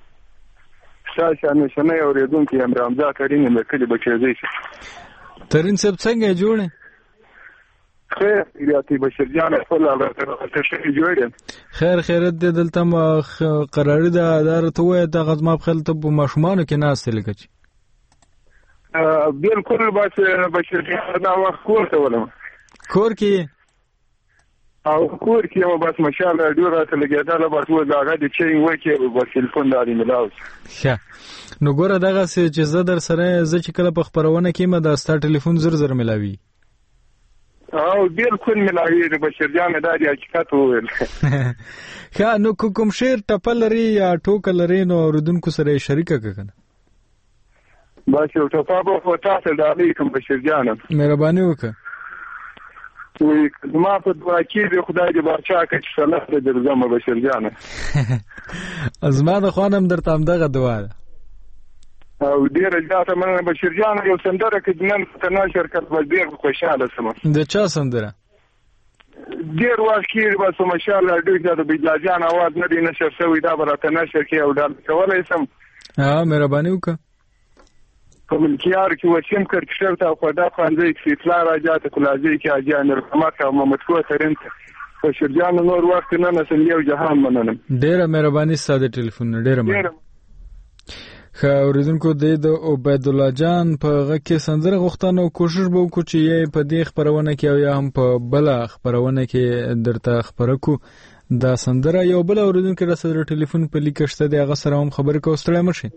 شاشه نشنه اوریدونکو یم رمضان کریم مې کلی بچی زی ترين صاحب څنګه جوړه خیر ریاتی بشیر جان خپل تشریح جوړ خیر خیرت دې دلته ما قراري ده اداره ته وای د غزما په خل ته په ماشومان کې ناس لګچ بالکل بس بشیر جان دا وخت کور ته ولم کور کې او کور کې مو بس ماشاءالله ډیر راته لګیدل بس و دا غږ چې وای کې بس تلیفون داري ملاو ښه نو ګوره دغه چې زه در سره زه چې کله په خبرونه کې ما د ستا ټلیفون زر زر ملاوي او بالکل ملاوي د بشیر جان دا دی حقیقت وویل ښه نو کوم شعر ټپل لري یا ټوکل لري نو اوریدونکو سره شریکه کړه بس یو ټپه په تاسو د علیکم بشیر جان مهرباني وکړه وی زما په دعا کې د خدای دې بچا کړي چې صلاح دې درځم بشیر جان زما د خوانم درته هم دغه دعا ده او ډیر زیاته مننه بشیر جان یو سندره کې نن ته نشر کړ بس ډیر خوشاله سم د چا سندره ډیر وخت کې بس ماشاءالله ډیر زیاته بجلا جان आवाज نه دی نشر شوی دا برته نشر کې او ډال کولای سم ها مهرباني وکړه کوملکیار کې وشم کړ چې شرط او خدا خوانځي چې اطلاع راځي کولازي کې اجان رحمت او محمد کو ترنت بشیر جان نور وخت نه نسل یو جهان مننم ډیره مهرباني ساده ټلیفون ډیره مهرباني خا اوریدونکو د عبید الله جان په غږ کې سندره غوښتنه او کوشش به وکړو چې یې په دې خبرونه کې او یا هم په بل خبرونه کې درته خبره کو دا سندره یو بل اوریدونکو را سره ټلیفون په لیکشته دی هغه سره هم خبرې کوستړی مشي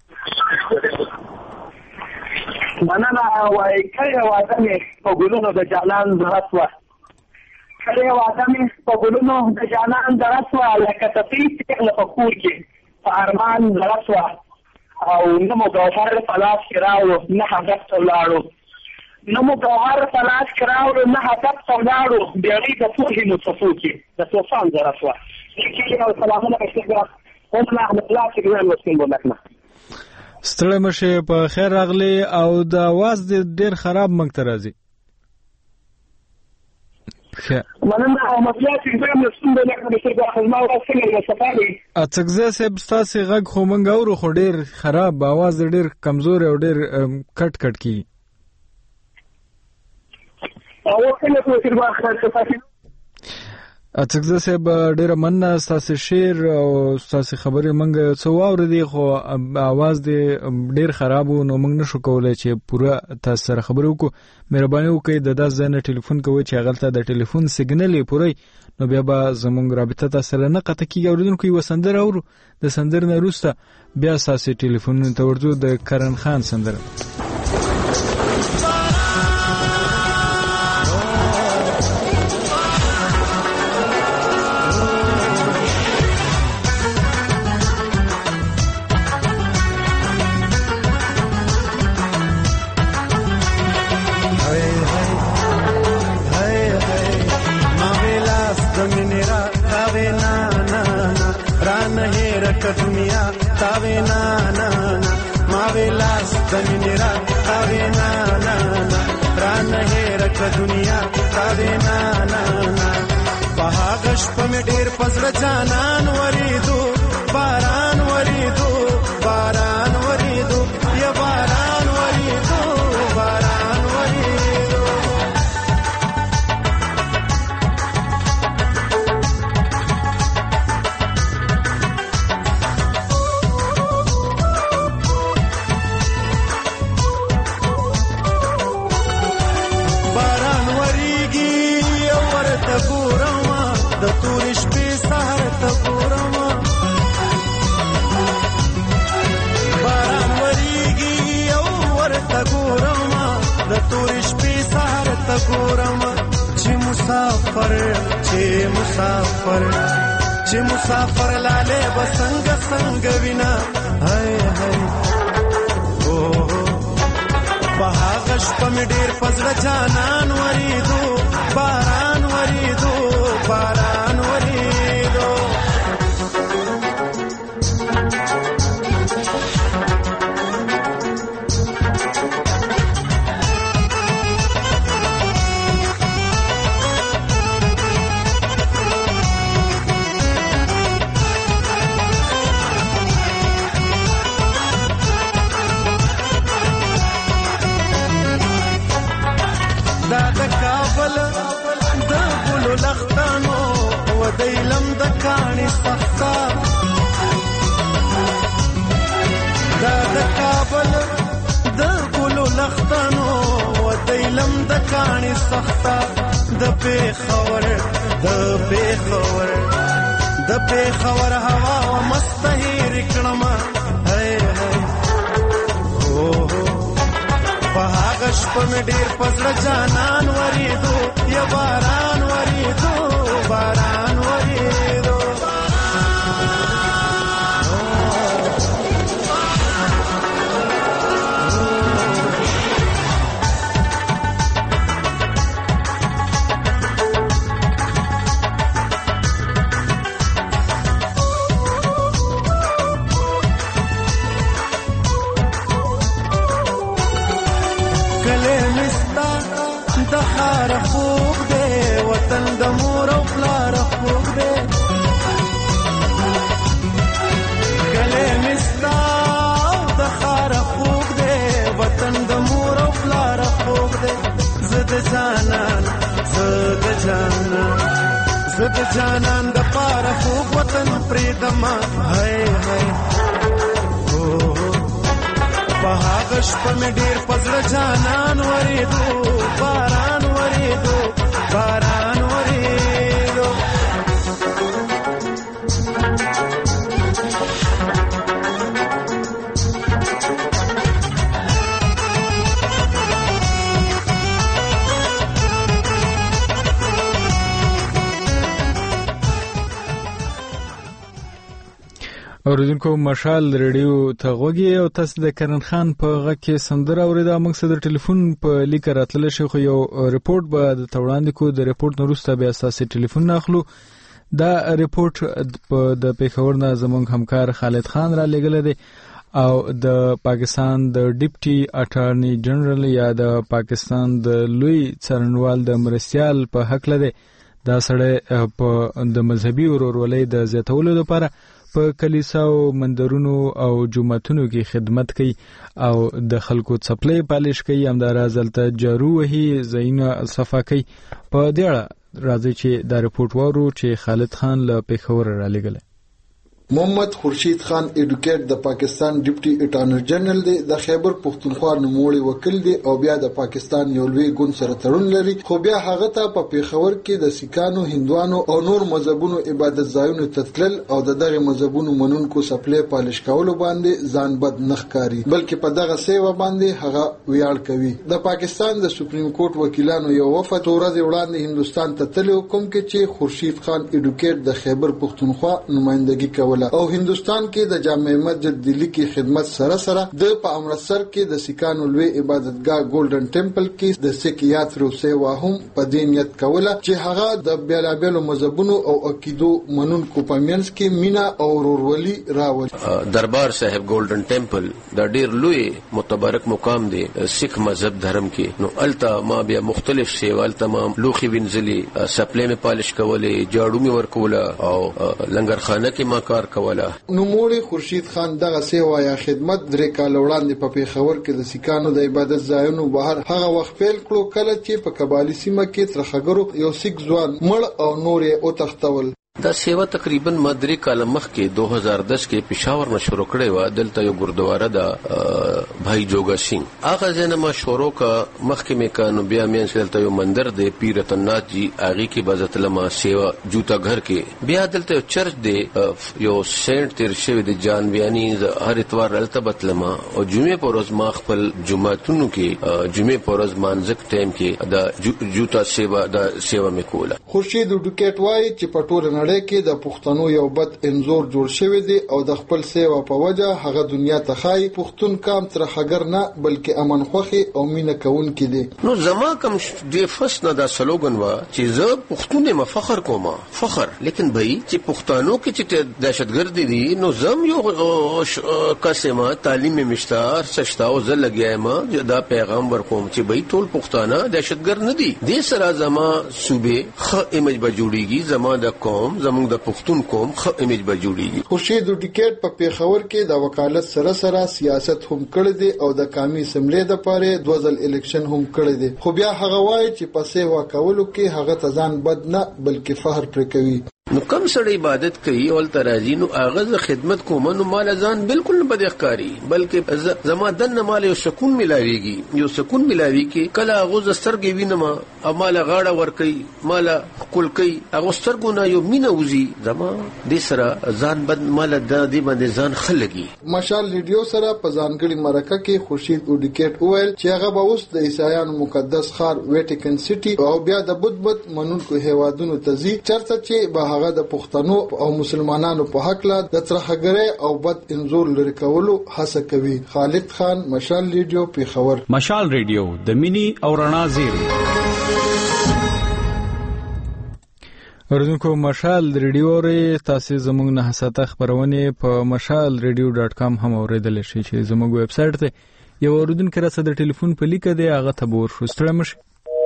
مننه وای کله واده مې په ګلونو د جانان درسوه کله واده مې په ګلونو د جانان درسوه لکه تفریح له فخور کې په ارمان درسوه او نمو گوهر فلاس کراو نه هدف تولاړو نمو گوهر فلاس کراو نه هدف تولاړو بیاړي د پوهې مصفو کې د توفان درسوه کې یو سلامونه پښتو هم نه احمد الله چې ګران مسکین بولنه ستړی مشه په خیر راغلی او د आवाज ډیر خراب منګ ته راځي مننه او مطلب چې زه مسؤل یم د شرکت خدمات او څنګه سفاري اڅګزه سب ستاسو غږ خو منګ اورو خو ډیر خراب आवाज ډیر کمزور او ډیر کټ کټ کی او څنګه په شرکت خدمات اڅګزه سب ډیر مننه تاسو شیر او تاسو خبرې منګ څو اوردي خو आवाज دې ډیر خراب نو موږ نشو کولای چې پوره تاسو سره خبرې وکړو مهرباني وکړئ د داس ځنه ټلیفون کوئ چې هغه د ټلیفون سیګنال یې پوره نو بیا به زموږ رابطه تاسو سره نه قطع کیږي اوریدونکو یو سندره اورو د سندره نه وروسته بیا تاسو ټلیفون ته ورځو د کرن خان سندره دنیا تاوی نا نا نا ماوی لاس دنیا را تاوی نا نا نا ران ہے رک دنیا تاوی نا نا نا بهاغش پم ډیر پزړه جانان وریدو باران وریدو باران وریدو یا باران وریدو باران وریدو مسافر چې مسافر چې مسافر لاله بسنګ سنگ وینا هاي هاي او بهاغش پم ډیر پزړه جانان وریدو باران وریدو باران وریدو دیلم د کاڼي سخته دا د کابل د ګلو لختنو و دیلم د کاڼي سخته د پیښور د پیښور د پیښور هوا و مستهیر کړم هی هی هو هو په هغه شپه مې ډېر په زړه جانان ورېدو یا باران ورېدو باران ورېدو زد جانان د پاره خوب وطن پریدما هاي هاي او په هغه شپه مې ډېر په زړه جانان ورېدو باران ورېدو باران ورېدو اوریدونکو مشال ریډیو ته غوږی او تاسو د کرن خان په غږ کې سندره اوریدا. موږ سره ټلیفون په لیک راتلل شي خو یو ریپورت به د توړاندې کو د ریپورت نورسته بیا اساسي ټلیفون ناخلو. دا ریپورت په د پیښور نه زمونږ همکار خالد خان را لګل دی او د پاکستان د ډیپټي اټارنی جنرال یا د پاکستان د لوی څارنوال د مرستيال په حق لده دا سره په د مذهبي ورورولۍ د زیاتولو لپاره په کلیساو مندرونو او جمعتونو کې خدمت کوي او د خلکو څپلې پالش کوي همدارا ځلته جارو وهي زینه صفا کوي. په دې اړه راځي چې دا رپورټ وورو چې خالد خان له پیښور را لګل. محمد خورشید خان ایډوکیټ د پاکستان ډیپټي اټارنی جنرال دی د خیبر پختونخوا نوموړي وکیل دی او بیا د پاکستان یو لوی ګوند سره تړون لري خو بیا هغه ته په پیښور کې د سیکانو هندوانو او نور مذهبونو عبادت ځایونو تتلل او دغه مذهبونو منونکو سپلې پالش کولو باندې ځان بد نخکاری بلکې په دغه سیوا باندې هغه ویاړ کوي. د پاکستان د سپریم کورټ وکیلانو یو وفد ورځ وړاندې هندستان ته تللی حکم کې چې خورشید خان ایډوکیټ د خیبر پختونخوا نمائندګي کوي او هندستان کې د جامع مسجد دلی کې خدمت سره سره د په امرتسر کې د سیکانو لوی عبادتګاه ګولډن ټیمپل کې د سیک یاترو سیوا هم په دې نیت کوله چې هغه د بیلابیلو مذهبونو او عقیدو منونکو په منځ کې مینا او ورورولي راوړي. دربار صاحب ګولډن ټیمپل د ډیر لوی متبرک مقام دی سیک مذهب دھرم کې نو التا ما بیا مختلف سیوال تمام لوخي وینځلي سپلې می پالش کولې جاړو می ورکوله او لنګرخانه کې ما کار کوله. نو موړي خورشید خان دغه سیوا یا خدمت درې کال وړاندې په پیښور کې د سیکانو د عبادت ځایونو بهر هغه وخت پیل کړو کله چې په قبالي سیمه کې ترخګرو یو سیک ځوان مړ او نور یې او تختول. دا سیوا تقریبا مدري کال مخ کې دو هزار دس کې پېښور نه شروع کړې و. دلته یو ګردواره دا بھائی جوگا سنگھ هغه ځنه ما شروع کا مخ کې مې کانو بیا مې دلته یو مندر دی پیرتنات جی اغي کې بازت لما سیوا جوتا گھر کې بیا دلته یو چرچ دی یو سینټ تیر شوی د جان بیانی هر اتوار التبت لما او جمعه پر ورځ ما خپل جمعتونو کې جمعه پر ورځ مانځک ټیم کې دا جوتا سیوا دا سیوا مې کوله. خورشید ډوکټ وای چې پټول نړۍ کې د پښتنو یو بد انزور جوړ شوی دی او د خپل سیوا په وجه هغه دنیا ته خای پښتون کام تر خګر نه بلکې امن خوخي او مینه کون کې دی. نو زما کوم د فس نه دا سلوګن وا چې زه پښتون ما فخر کوم فخر لیکن بھائی چې پښتنو کې چې دهشتګرد دي نو زم یو قسمه تعلیم مشتار سشتاو زل لګیا ما دا پیغام ورکوم چې بھائی ټول پښتانه دهشتګرد نه دي د سره زما صوبې خ ایمج به جوړیږي زما د قوم زموږ د پښتون قوم خ ایمج به جوړیږي. خورشید ډیکټ په پیښور کې د وکالت سره سره سیاست هم کړی دی او د قومي اسمبلی د پاره دوزل الیکشن هم کړی دی خو بیا هغه وایي چې په سیوا کولو کې هغه تزان بد نه بلکې فخر پر کوي. نو کم سړی عبادت کوي او ترازی نو هغه خدمت کوم نو مال ځان بالکل نه بدخکاری بلکې زما دنه مال یو سکون ملاويږي یو سکون ملاويږي کله هغه سترګې وینم امال غاړه ور کوي مال کول کوي هغه سترګونه یو مینه وزي زما د سره ځان بد مال د دې باندې ځان خلګي. مشال ریډیو سره په ځانګړي مرکه کې خورشید اډوکیټ وویل چې هغه به اوس د عیسایانو مقدس ښار ویټیکن سټي او بیا د بت بت منونکو هیوادونو ته ځي چرته چې به هغه د پښتنو او مسلمانانو په حق لا د ترهګرۍ او بد انزور لري کولو هڅه کوي. خالد خان، مشال ریډیو، پیښور. مشال ریډیو د مینی او رڼا زیری. اوردونکو مشال ریډیو ری تاسو زموږ نه حساته خبرونه په مشال ریډیو ډاټ کام هم اوریدل شي چې زموږ ویب سټ ته یو اوردونکو راځه د ټلیفون په لیکه دی هغه ته ورشو ستړم شي.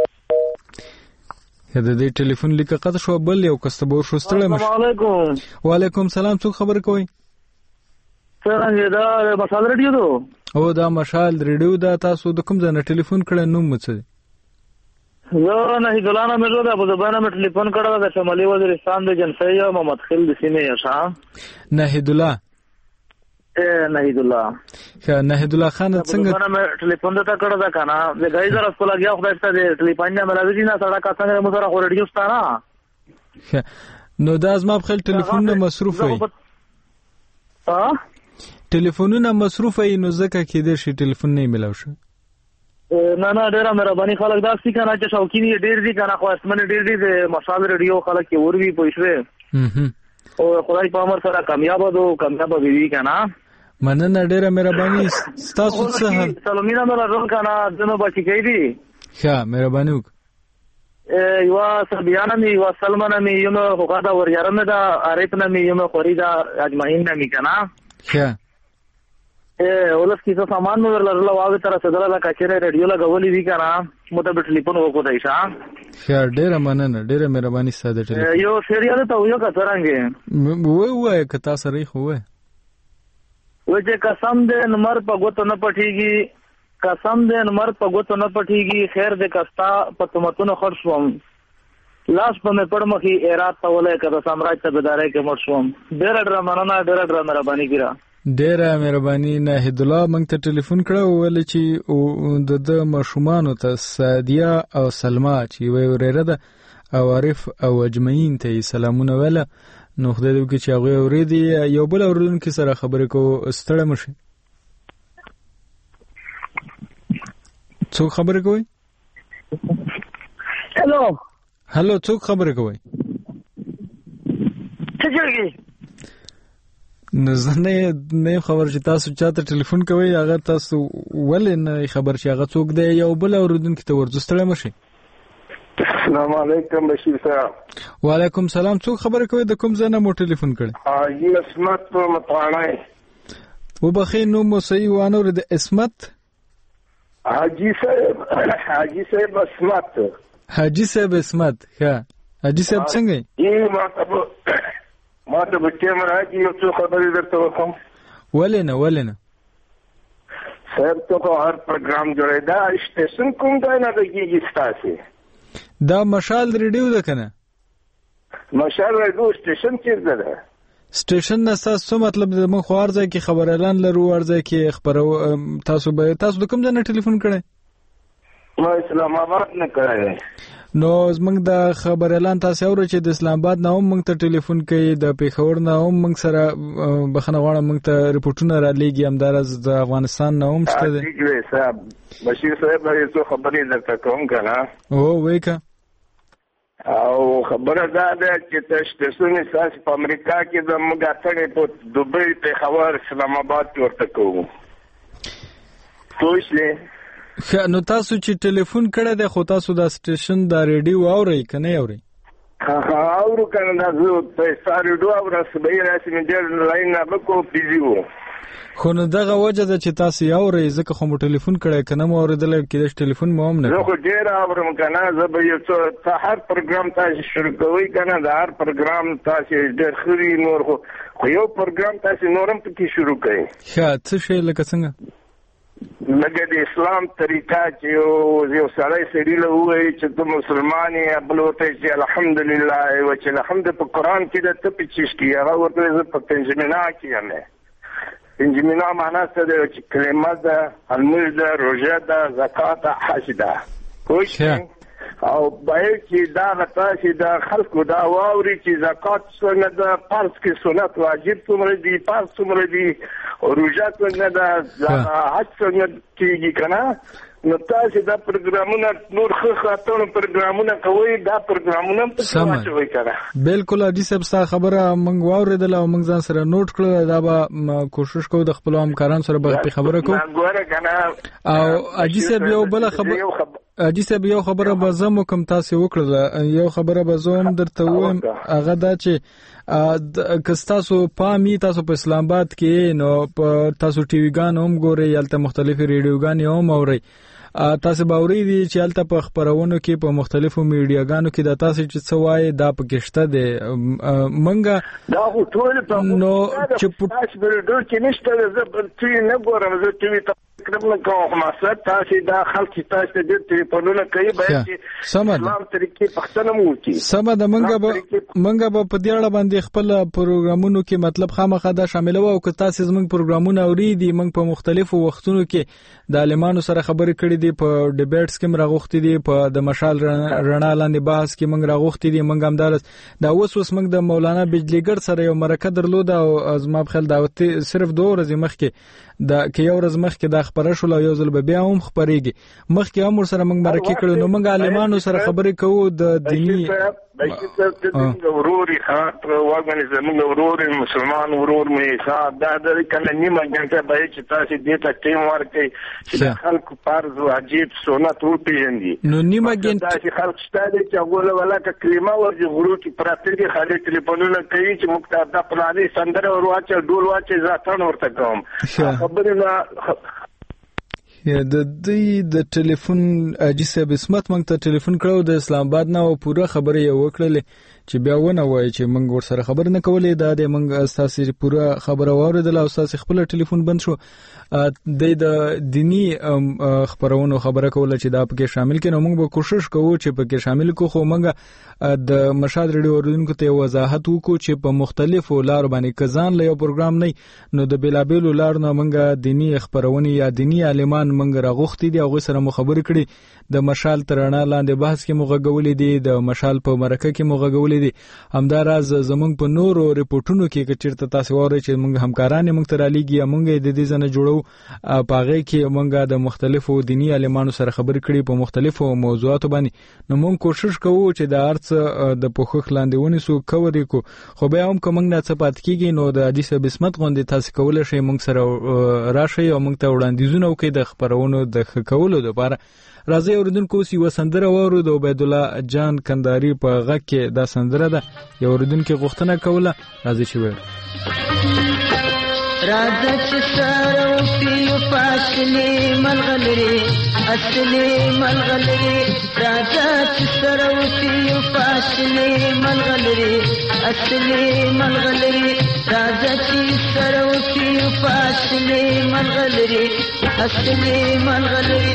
یا د دې ټلیفون لیکه قد شو بل یو کس ته ورشو ستړم شي. السلام علیکم. وعلیکم سلام. څوک خبر کوي؟ څنګه دا مشال ریډیو دو؟ او دا مشال ریډیو دا تاسو د کوم ځای نه ټلیفون کړه نوم مڅ؟ زه نه هیڅ نه مې زه په زبانه مې ټلیفون کړو د شمالي وزیرستان د جنسي او محمد خیل د سیمې یشا. نهید الله. اے نهید الله. ښه نهید الله خان څنګه؟ زه مې ټلیفون ته کړو دا کنه د غي زره سکول لګیا خو داسته د ټلیفون نه ملازمي نه سره کا څنګه مو سره خو ریډیو ستاره. ښه نو دا زما په خپل ټلیفون نه مصروف وي. ها؟ ټلیفونونه مصروف وي نو ځکه کې د شي ټلیفون نه ملاو شي. نه نه ډیره مهرباني خلک دا سې کنه چې شوقین ډیر دي کنه خو اسمن ډیر دي د مشال ریډیو خلک کې ور وی پوښوي او خدای په امر سره کامیاب دو کامیاب وي کنه. مننه ډیره مهرباني تاسو څه سلامونه مرزون کنه دنو بچی کوي دي. ښه مهرباني وک. یو سبیانه می یو سلمانه می یو هغه دا وريارم دا عارفنه می یو خوريدا اجمعین می کنه. ښه اے ولس کیسه سامان نو ورلله واوی تر صدره لا کچره ریډیو لا غولې وی کنه مو ته ټلیفون وکړو دایښا. ښه ډیره مننه ډیره مهرباني ساده ټلیفون. یو سریال ته یو کترانګي وای وای کتا سره خو وای وجه قسم دې نمبر په غوته نه پټيږي قسم دې نمبر په غوته نه پټيږي خیر دې کستا په تمتونو خرڅوم لاس په مې پړمخي ارات تولې کړه سامراج ته بدارې کې مرشوم. ډېر ډېر مننه ډېر ډېر مهرباني ګرا. ډیره مهرباني. نهید الله موږ ته ټلیفون کړو ول چې د د مشومان ته سادیه او سلمہ چې وی ورېره ده او عارف او اجمعین ته سلامونه ولا نو خدای دې وکړي چې هغه ورېدي یو بل اورونکو سره خبرې کو ستړم شي. څوک خبرې کوي؟ هلو هلو څوک خبرې کوي؟ څه جوړږي؟ نو زنه نه خبر چې تاسو چاته ټلیفون کوي هغه تاسو ولې نه خبر چې هغه څوک دی یو بل اوردونکو ته ورځستړی مشي. السلام علیکم بشیر صاحب. وعلیکم سلام. څوک خبرې کوي د کوم ځای نه مو ټلیفون کړی؟ حاجی اسمت مطاڼی. وبخې نو مو صحیح وانه ور د اسمت حاجی صاحب حاجی صاحب اسمت حاجی صاحب اسمت. ښه حاجی صاحب څنګه یې ما ته ما ته به کیمرا کې یو څه خبرې درته وکم. ولې نه ولې نه صاحب ته خو هر پروګرام جوړې دا سټیشن کوم ځای نه کېږي ستاسو؟ دا مشال ریډیو ده کنه. مشال ریډیو سټیشن چیرته ده؟ سټیشن نه تاسو مطلب د مخ خبر ځای کې خبر اعلان لرو ورځي کې خبرو تاسو به تاسو د کوم ځای نه ټلیفون کړئ؟ ما اسلام آباد نه کړی. نو زمنګ د خبر اعلان تاسو اورئ چې د اسلام آباد نه هم موږ ته ټلیفون کوي د پیښور نه هم موږ سره بخنه غواړم موږ ته ریپورتونه را لېږي همدارز د افغانستان نه هم شته دي. ٹھیک دی صاحب. بشیر صاحب یې څه خبرې درته کوم کنه. او وای کا او خبره ده چې تاسو څنګه اساس په امریکا کې د موږ اتړې په دوبۍ پیښور اسلام آباد کې ورته کوو. توښله نو تاسو چې ټلیفون کړی دی خو تاسو د سټیشن د ریډیو اورئ که نه اورئ؟ ها اورو کنه دا زه په ریډیو اورم صبحي راسي مې ډېر لاین نه بکو بیزي وو. خو نو دغه وجه ده چې تاسو یې اورئ ځکه خو مو ټلیفون کړی که نه مو اورېدلی کېدای شي ټلیفون مو هم نه زه خو ډېر اورم که نه زه به یو څه هر پروګرام تاسو شروع کوئ که نه د هر پروګرام تاسو ډېر ښه وي نور خو خو یو پروګرام تاسو نور هم پکې شروع کوئ. ښه څه شی لکه څنګه؟ لکه د اسلام طریقه چې یو سړی سړي له ووایي چې ته مسلمان یې بل ورته چې الحمدلله و چې الحمد په قرآن کې د ته په چیز کې هغه ورته زه په پنجمینا کې یم. پنجمینا معنا څه دی چې کلمه ده، لمونځ ده، روژه ده، زکات ده، حج ده. پوه او باید چې دا تاسې د خلکو دا واوري چې زکات څنګه ده، فرض کې سنت واجب څومره دي، فرض څومره دي، روژه څنګه ده، حج څنګه کېږي که نه. نو تاسې دا پروګرامونه نور ښه خاطرو پروګرامونه کوئ، دا پروګرامونه هم پکې واچوئ که نه. بلکل حاجي صاحب ستا خبره موږ واورېدله او موږ ځان سره نوټ کړله. دا به کوشش کوو د خپلو همکارانو سره به پرې خبره کوو. ګوره که نه او حاجي صاحب یو بله خبره حاجي صاحب یو خبره به زه مو کوم تاسې وکړله، یو خبره به زه هم درته ووایم، هغه دا چې که ستاسو پام وي تاسو په اسلام آباد کې نو په تاسو ټي ویګانې هم ګورئ، هلته مختلفې ریډیوګانې هم اورئ. تاسو به اورېدي چې هلته په خپرونو کې په مختلفو میډیاګانو کې دا تاسو چې څه وایي دا پکې شته دی. منګه دا خو ټول په نو چې په تاسو ریډیو کې نشته، زه ټي وي نه ګورم، زه ټي وي کرم نه کوم. مقصد تاسو دا خلک چې تاسو د ټلیفونونه کوي باید چې اسلام طریقې پښتنه مو وکړي. سمه ده. منګه به منګه به په دې اړه باندې خپل پروګرامونو کې مطلب خامخا دا شاملوه او که تاسو زموږ پروګرامونه اورېدي، موږ په مختلفو وختونو کې د عالمانو سره خبرې کړې دي، په ډیبیټس کې موږ راغوښتي دي، په د مشال رڼا لاندې بحث کې موږ راغوښتي دي. موږ همدارس دا اوس اوس موږ د مولانا بجلیګر سره یو مرکه درلوده او زما په خیال دا صرف دوه ورځې مخکې دا کې یو ورځ مخکې دا خبره شوله، یو ځل به بیا هم خپرېږي. مخکې هم ورسره موږ مرکې کړې. نو موږ عالمانو سره خبرې کوو د دیني وروري خاطر واګنې زموږ ورور مسلمان ورور مې حساب دا د کله نیمه ګنټه به چې تاسو دې ته ټیم ورکړئ چې خلکو فرض واجب سنت وپېژني. نو نیمه ګنټه داسې خلک شته دي چې هغوی ولاکه کلمه ورځي غرو کې پراته دي، خالي ټلیفونونه کوي چې موږ ته دا پلانې سندره ور واچوه، ډول واچوي، زه اتڼ ورته کوم. خبرې نه د دوی د ټلیفون حاجي صاحب اسمت موږ ته ټلیفون کړو د اسلام آباد نه او پوره خبرې یې وکړلې چې بیا ونه وایي چې موږ ورسره خبرې نه کولې. دا د موږ ستاسې پوره خبره واورېدله او ستاسې خپله ټلیفون بند شو. دی د دینی خبرونو خبره کوله چې دا پکې شامل کړي. نو موږ به کوشش کوو چې پکې شامل کړو، خو موږ د مشاد ریډیو اوریدونکو ته وضاحت وکړو چې په مختلفو لارو باندې که ځان له یو پروګرام نه نو د بېلابېلو لارو نه موږ دینی خبرونې یا دینی عالمان موږ راغوښتي دي، هغوی سره مو خبرې کړي. د مشال تر رڼا لاندې بحث کې مو غږولې دي، د مشال په مرکه کې مو غږولې دي. همداراز زموږ په نورو ریپورټونو کې که چېرته تاسې واورئ چې موږ همکاران یې موږ ته رالیږي یا موږ یې د دې ځای نه جوړو، په هغې کې موږ د مختلفو دیني عالمانو سره خبرې کړي په مختلفو موضوعاتو باندې. نو موږ کوشش کوو چې د هر څه د پوښښ لاندې ونیسو، کور یې کړو. خو بیا هم که موږ نه څه پاتې کېږي نو د حاجي صاحب اسمت غوندې تاسې کولی شئ موږ سره راشئ او موږ ته وړاندیزونه وکړئ د خپرونو د ښه کولو دپاره. راځئ اورېدونکو اوس یوه سندره واورو د عبیدالله جان کندهاري په غږ کې دا سندره ده. یو اورېدونکي غوښتنه کوله، راځئ چې وایو. راځه چې سره وپیو فاصلې ملغلرې اصلې ملغلرې، راځه چې سره وپیو فاصلې ملغلرې اصلې ملغلرې، راځه چې سره وپیو فاصلې ملغلرې اصلې ملغلرې.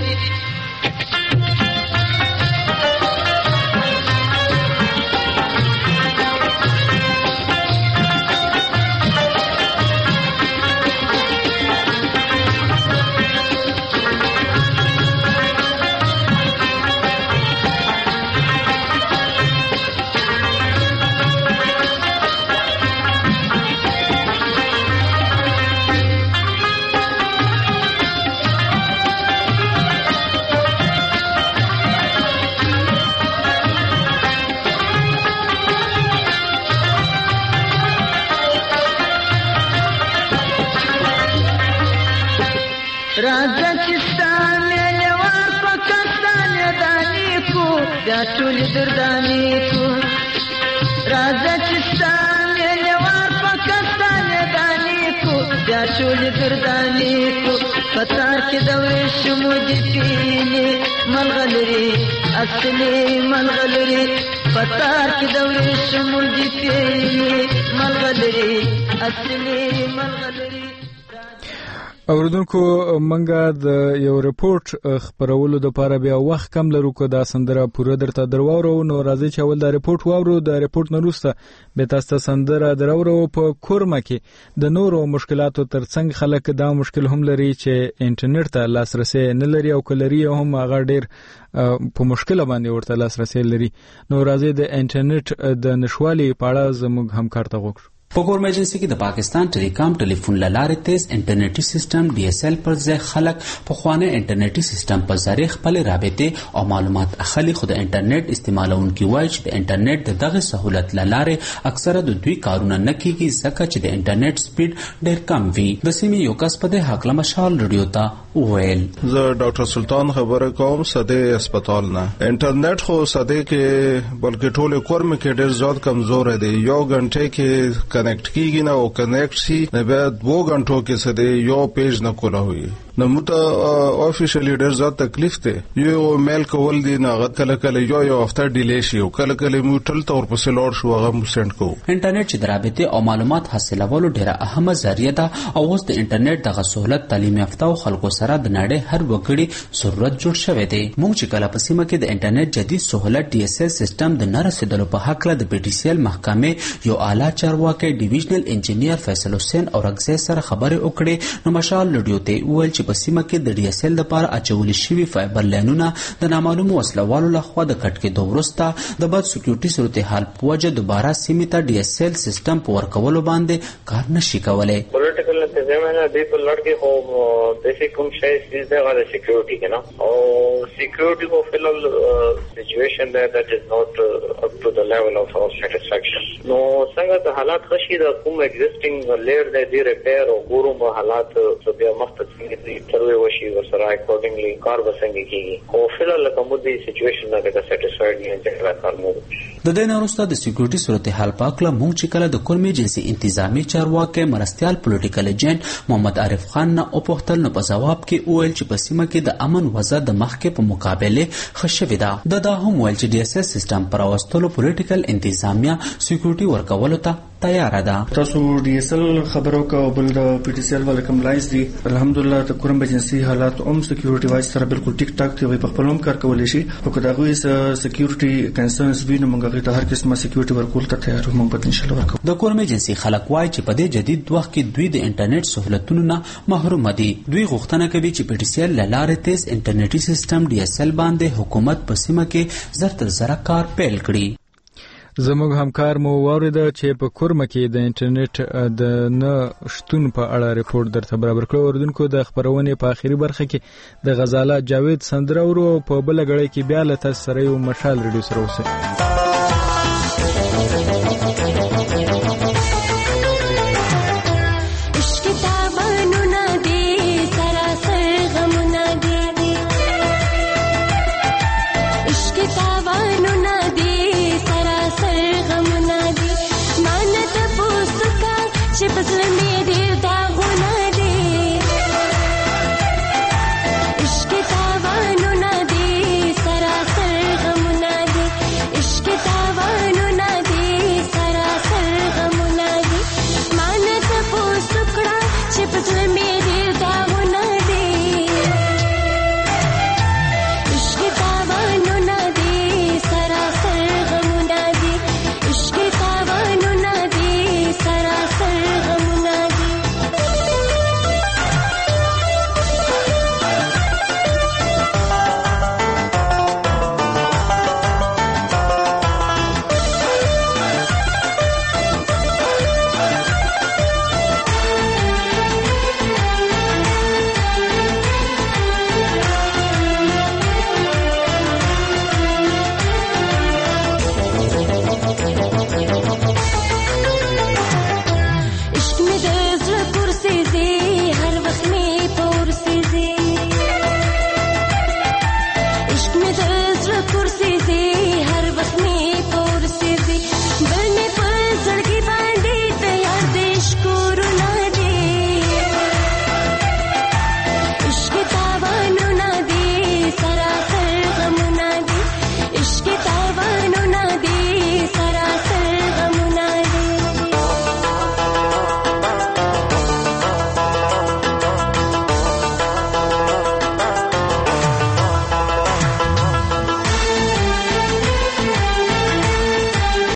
راځه چې ستانه لوار پاکستان دانی کو بیا ټول دردانی کو، راځه چې ستانه لوار پاکستان دانی کو بیا ټول دردانی کو. پتار کې دورې شمو دي پیلې ملغلرې اصلي ملغلرې، پتار کې دورې شمو دي پیلې ملغلرې اصلي ملغلرې. اوردونکو منګه د یو ریپورت خبرولو د لپاره بیا وخت کم لرو کو دا سندره پوره درته درواورو نو راځي چې اول دا ریپورت واورو د ریپورت نه وروسته به تاسو سندره درورو په کورمه کې د نورو مشکلاتو ترڅنګ خلک دا مشکل هم لري چې انټرنیټ ته لاسرسي نه لري او کلري هم هغه ډیر په مشکل باندې ورته لاسرسي لري نو راځي د انټرنیټ د نشوالي په اړه زموږ همکار ته وګورو په ګورم ایجنسی کې د پاکستان ټیلیکام ټلیفون لاره تیز انټرنیټي سیستم ډي اس ال پر ځای خلک په خوانه انټرنیټي سیستم په ذریعہ خپل رابطه او معلومات اخلي خو د انټرنیټ استعمالونکو وایي چې د انټرنیټ د دغه سہولت لاره اکثره د دوی کارونه نه کیږي ځکه چې د انټرنیټ سپیډ ډیر کم وي د سیمې یو کس په د حق مشال رادیو ته ویل زه ډاکټر سلطان خبره کوم سده هسپتال نه انټرنیټ خو سده کې بلکې ټوله کورم کې ډیر زیات کمزور دی یو غنټه کې کنیکټ کیږي نه او کنیکټ شي نه به دوه غنټو کې سده یو پیج نه کولاوي نو مته افیشلی ډیر زیات تکلیف ته یو میل کول دي نه کله کله یو یو هفته ډیلی شي او کله کله مو ټل تور په سلور شو هغه مو سند کو انټرنیټ چې درابطه او معلومات حاصلولو ډیره اهمه ذریعہ ده او اوس د انټرنیټ دغه سہولت تعلیم یافته او خلکو سره د نړۍ هر وګړي ضرورت جوړ شوی دی موږ چې کله په سیمه کې د انټرنیټ جدید سہولت ډي اس ال سیستم د نرسیدلو په حق له د پی ټي سی ال محکمې یو اعلی چارواکي ډیویژنل انجینیر فیصل حسین او رغزه سره خبرې وکړې نو مشال لډیو ته ویل چې په سیمه کې د ډي اس ال لپاره اچول شوی فایبر لاینونه د نامعلومو وسلوالو لخوا د کټ کې دوه ورسته د بد سکیورټي صورتحال په وجه دوباره سیمه ته ډي اس ال سیستم په ورکولو باندې کار نشي کولای پولیټیکل انتظامیه د په لړ کې خو د فکر کوم شی چې دغه سکیورټي کنه او سکیورټي کو فلل سچويشن that is not uh, up to the level of our satisfaction نو څنګه د حالات خشي د کوم ایگزیسټینګ لیر د دی ریپیر او ګورو په حالات څه بیا مختصي دي تر وشي ورسره اکورډنګلی کار وسنګ کیږي او فلل کوم دي سچويشن نه د سټیسفاید نه ځکه کار مو د دې نورسته د سکیورټي صورتحال پاکله مونږ چې کله د کورمي جنسي انتظامی چارواکي مرستيال پولیټیکل ایجنټ محمد عارف خان نه او پختل نو په جواب کې اویل چې په سیمه کې د امن وضع د مخکې په مقابله خښوي ده د دا هم ویل چې ډي اس ال سیستم پر واستلو پولیټیکل انتظامیه سکیورټي ورکولو ته تیار ده تاسو ډي اس ال خبرو کو بل د پی ټي سی ال ول کمپلاینس دي الحمدلله د کورم ایجنسی حالات هم سکیورټي وایس سره بالکل ټیک ټاک دی په خپلوم کار کولای شي او کدا غوي سکیورټي کنسرنز وینم موږ ته هر قسمه سکیورټي ورکول ته تیار موږ به ان شاء الله ورکو د کورم ایجنسی خلک وای چې په دې جدید وخت کې دوی د انټرنیټ سہولتونو نه محروم دي دوی غوښتنه کوي چې پی ټي سی ال لاره تیز انټرنیټي سیستم ډي اس ال باندې حکومت په سیمه کې زر تر زر کار پیل کړي زموږ همکار مو واورید چې په کورمه کې د انټرنیټ د نه شتون په اړه ریپورت درته برابر کړو اوردونکو د خبرونې په اخیری برخه کې د غزاله جاوید سندره ورو په بل غړی کې بیا له تاسو سره یو مشال ریډیو سره اوسه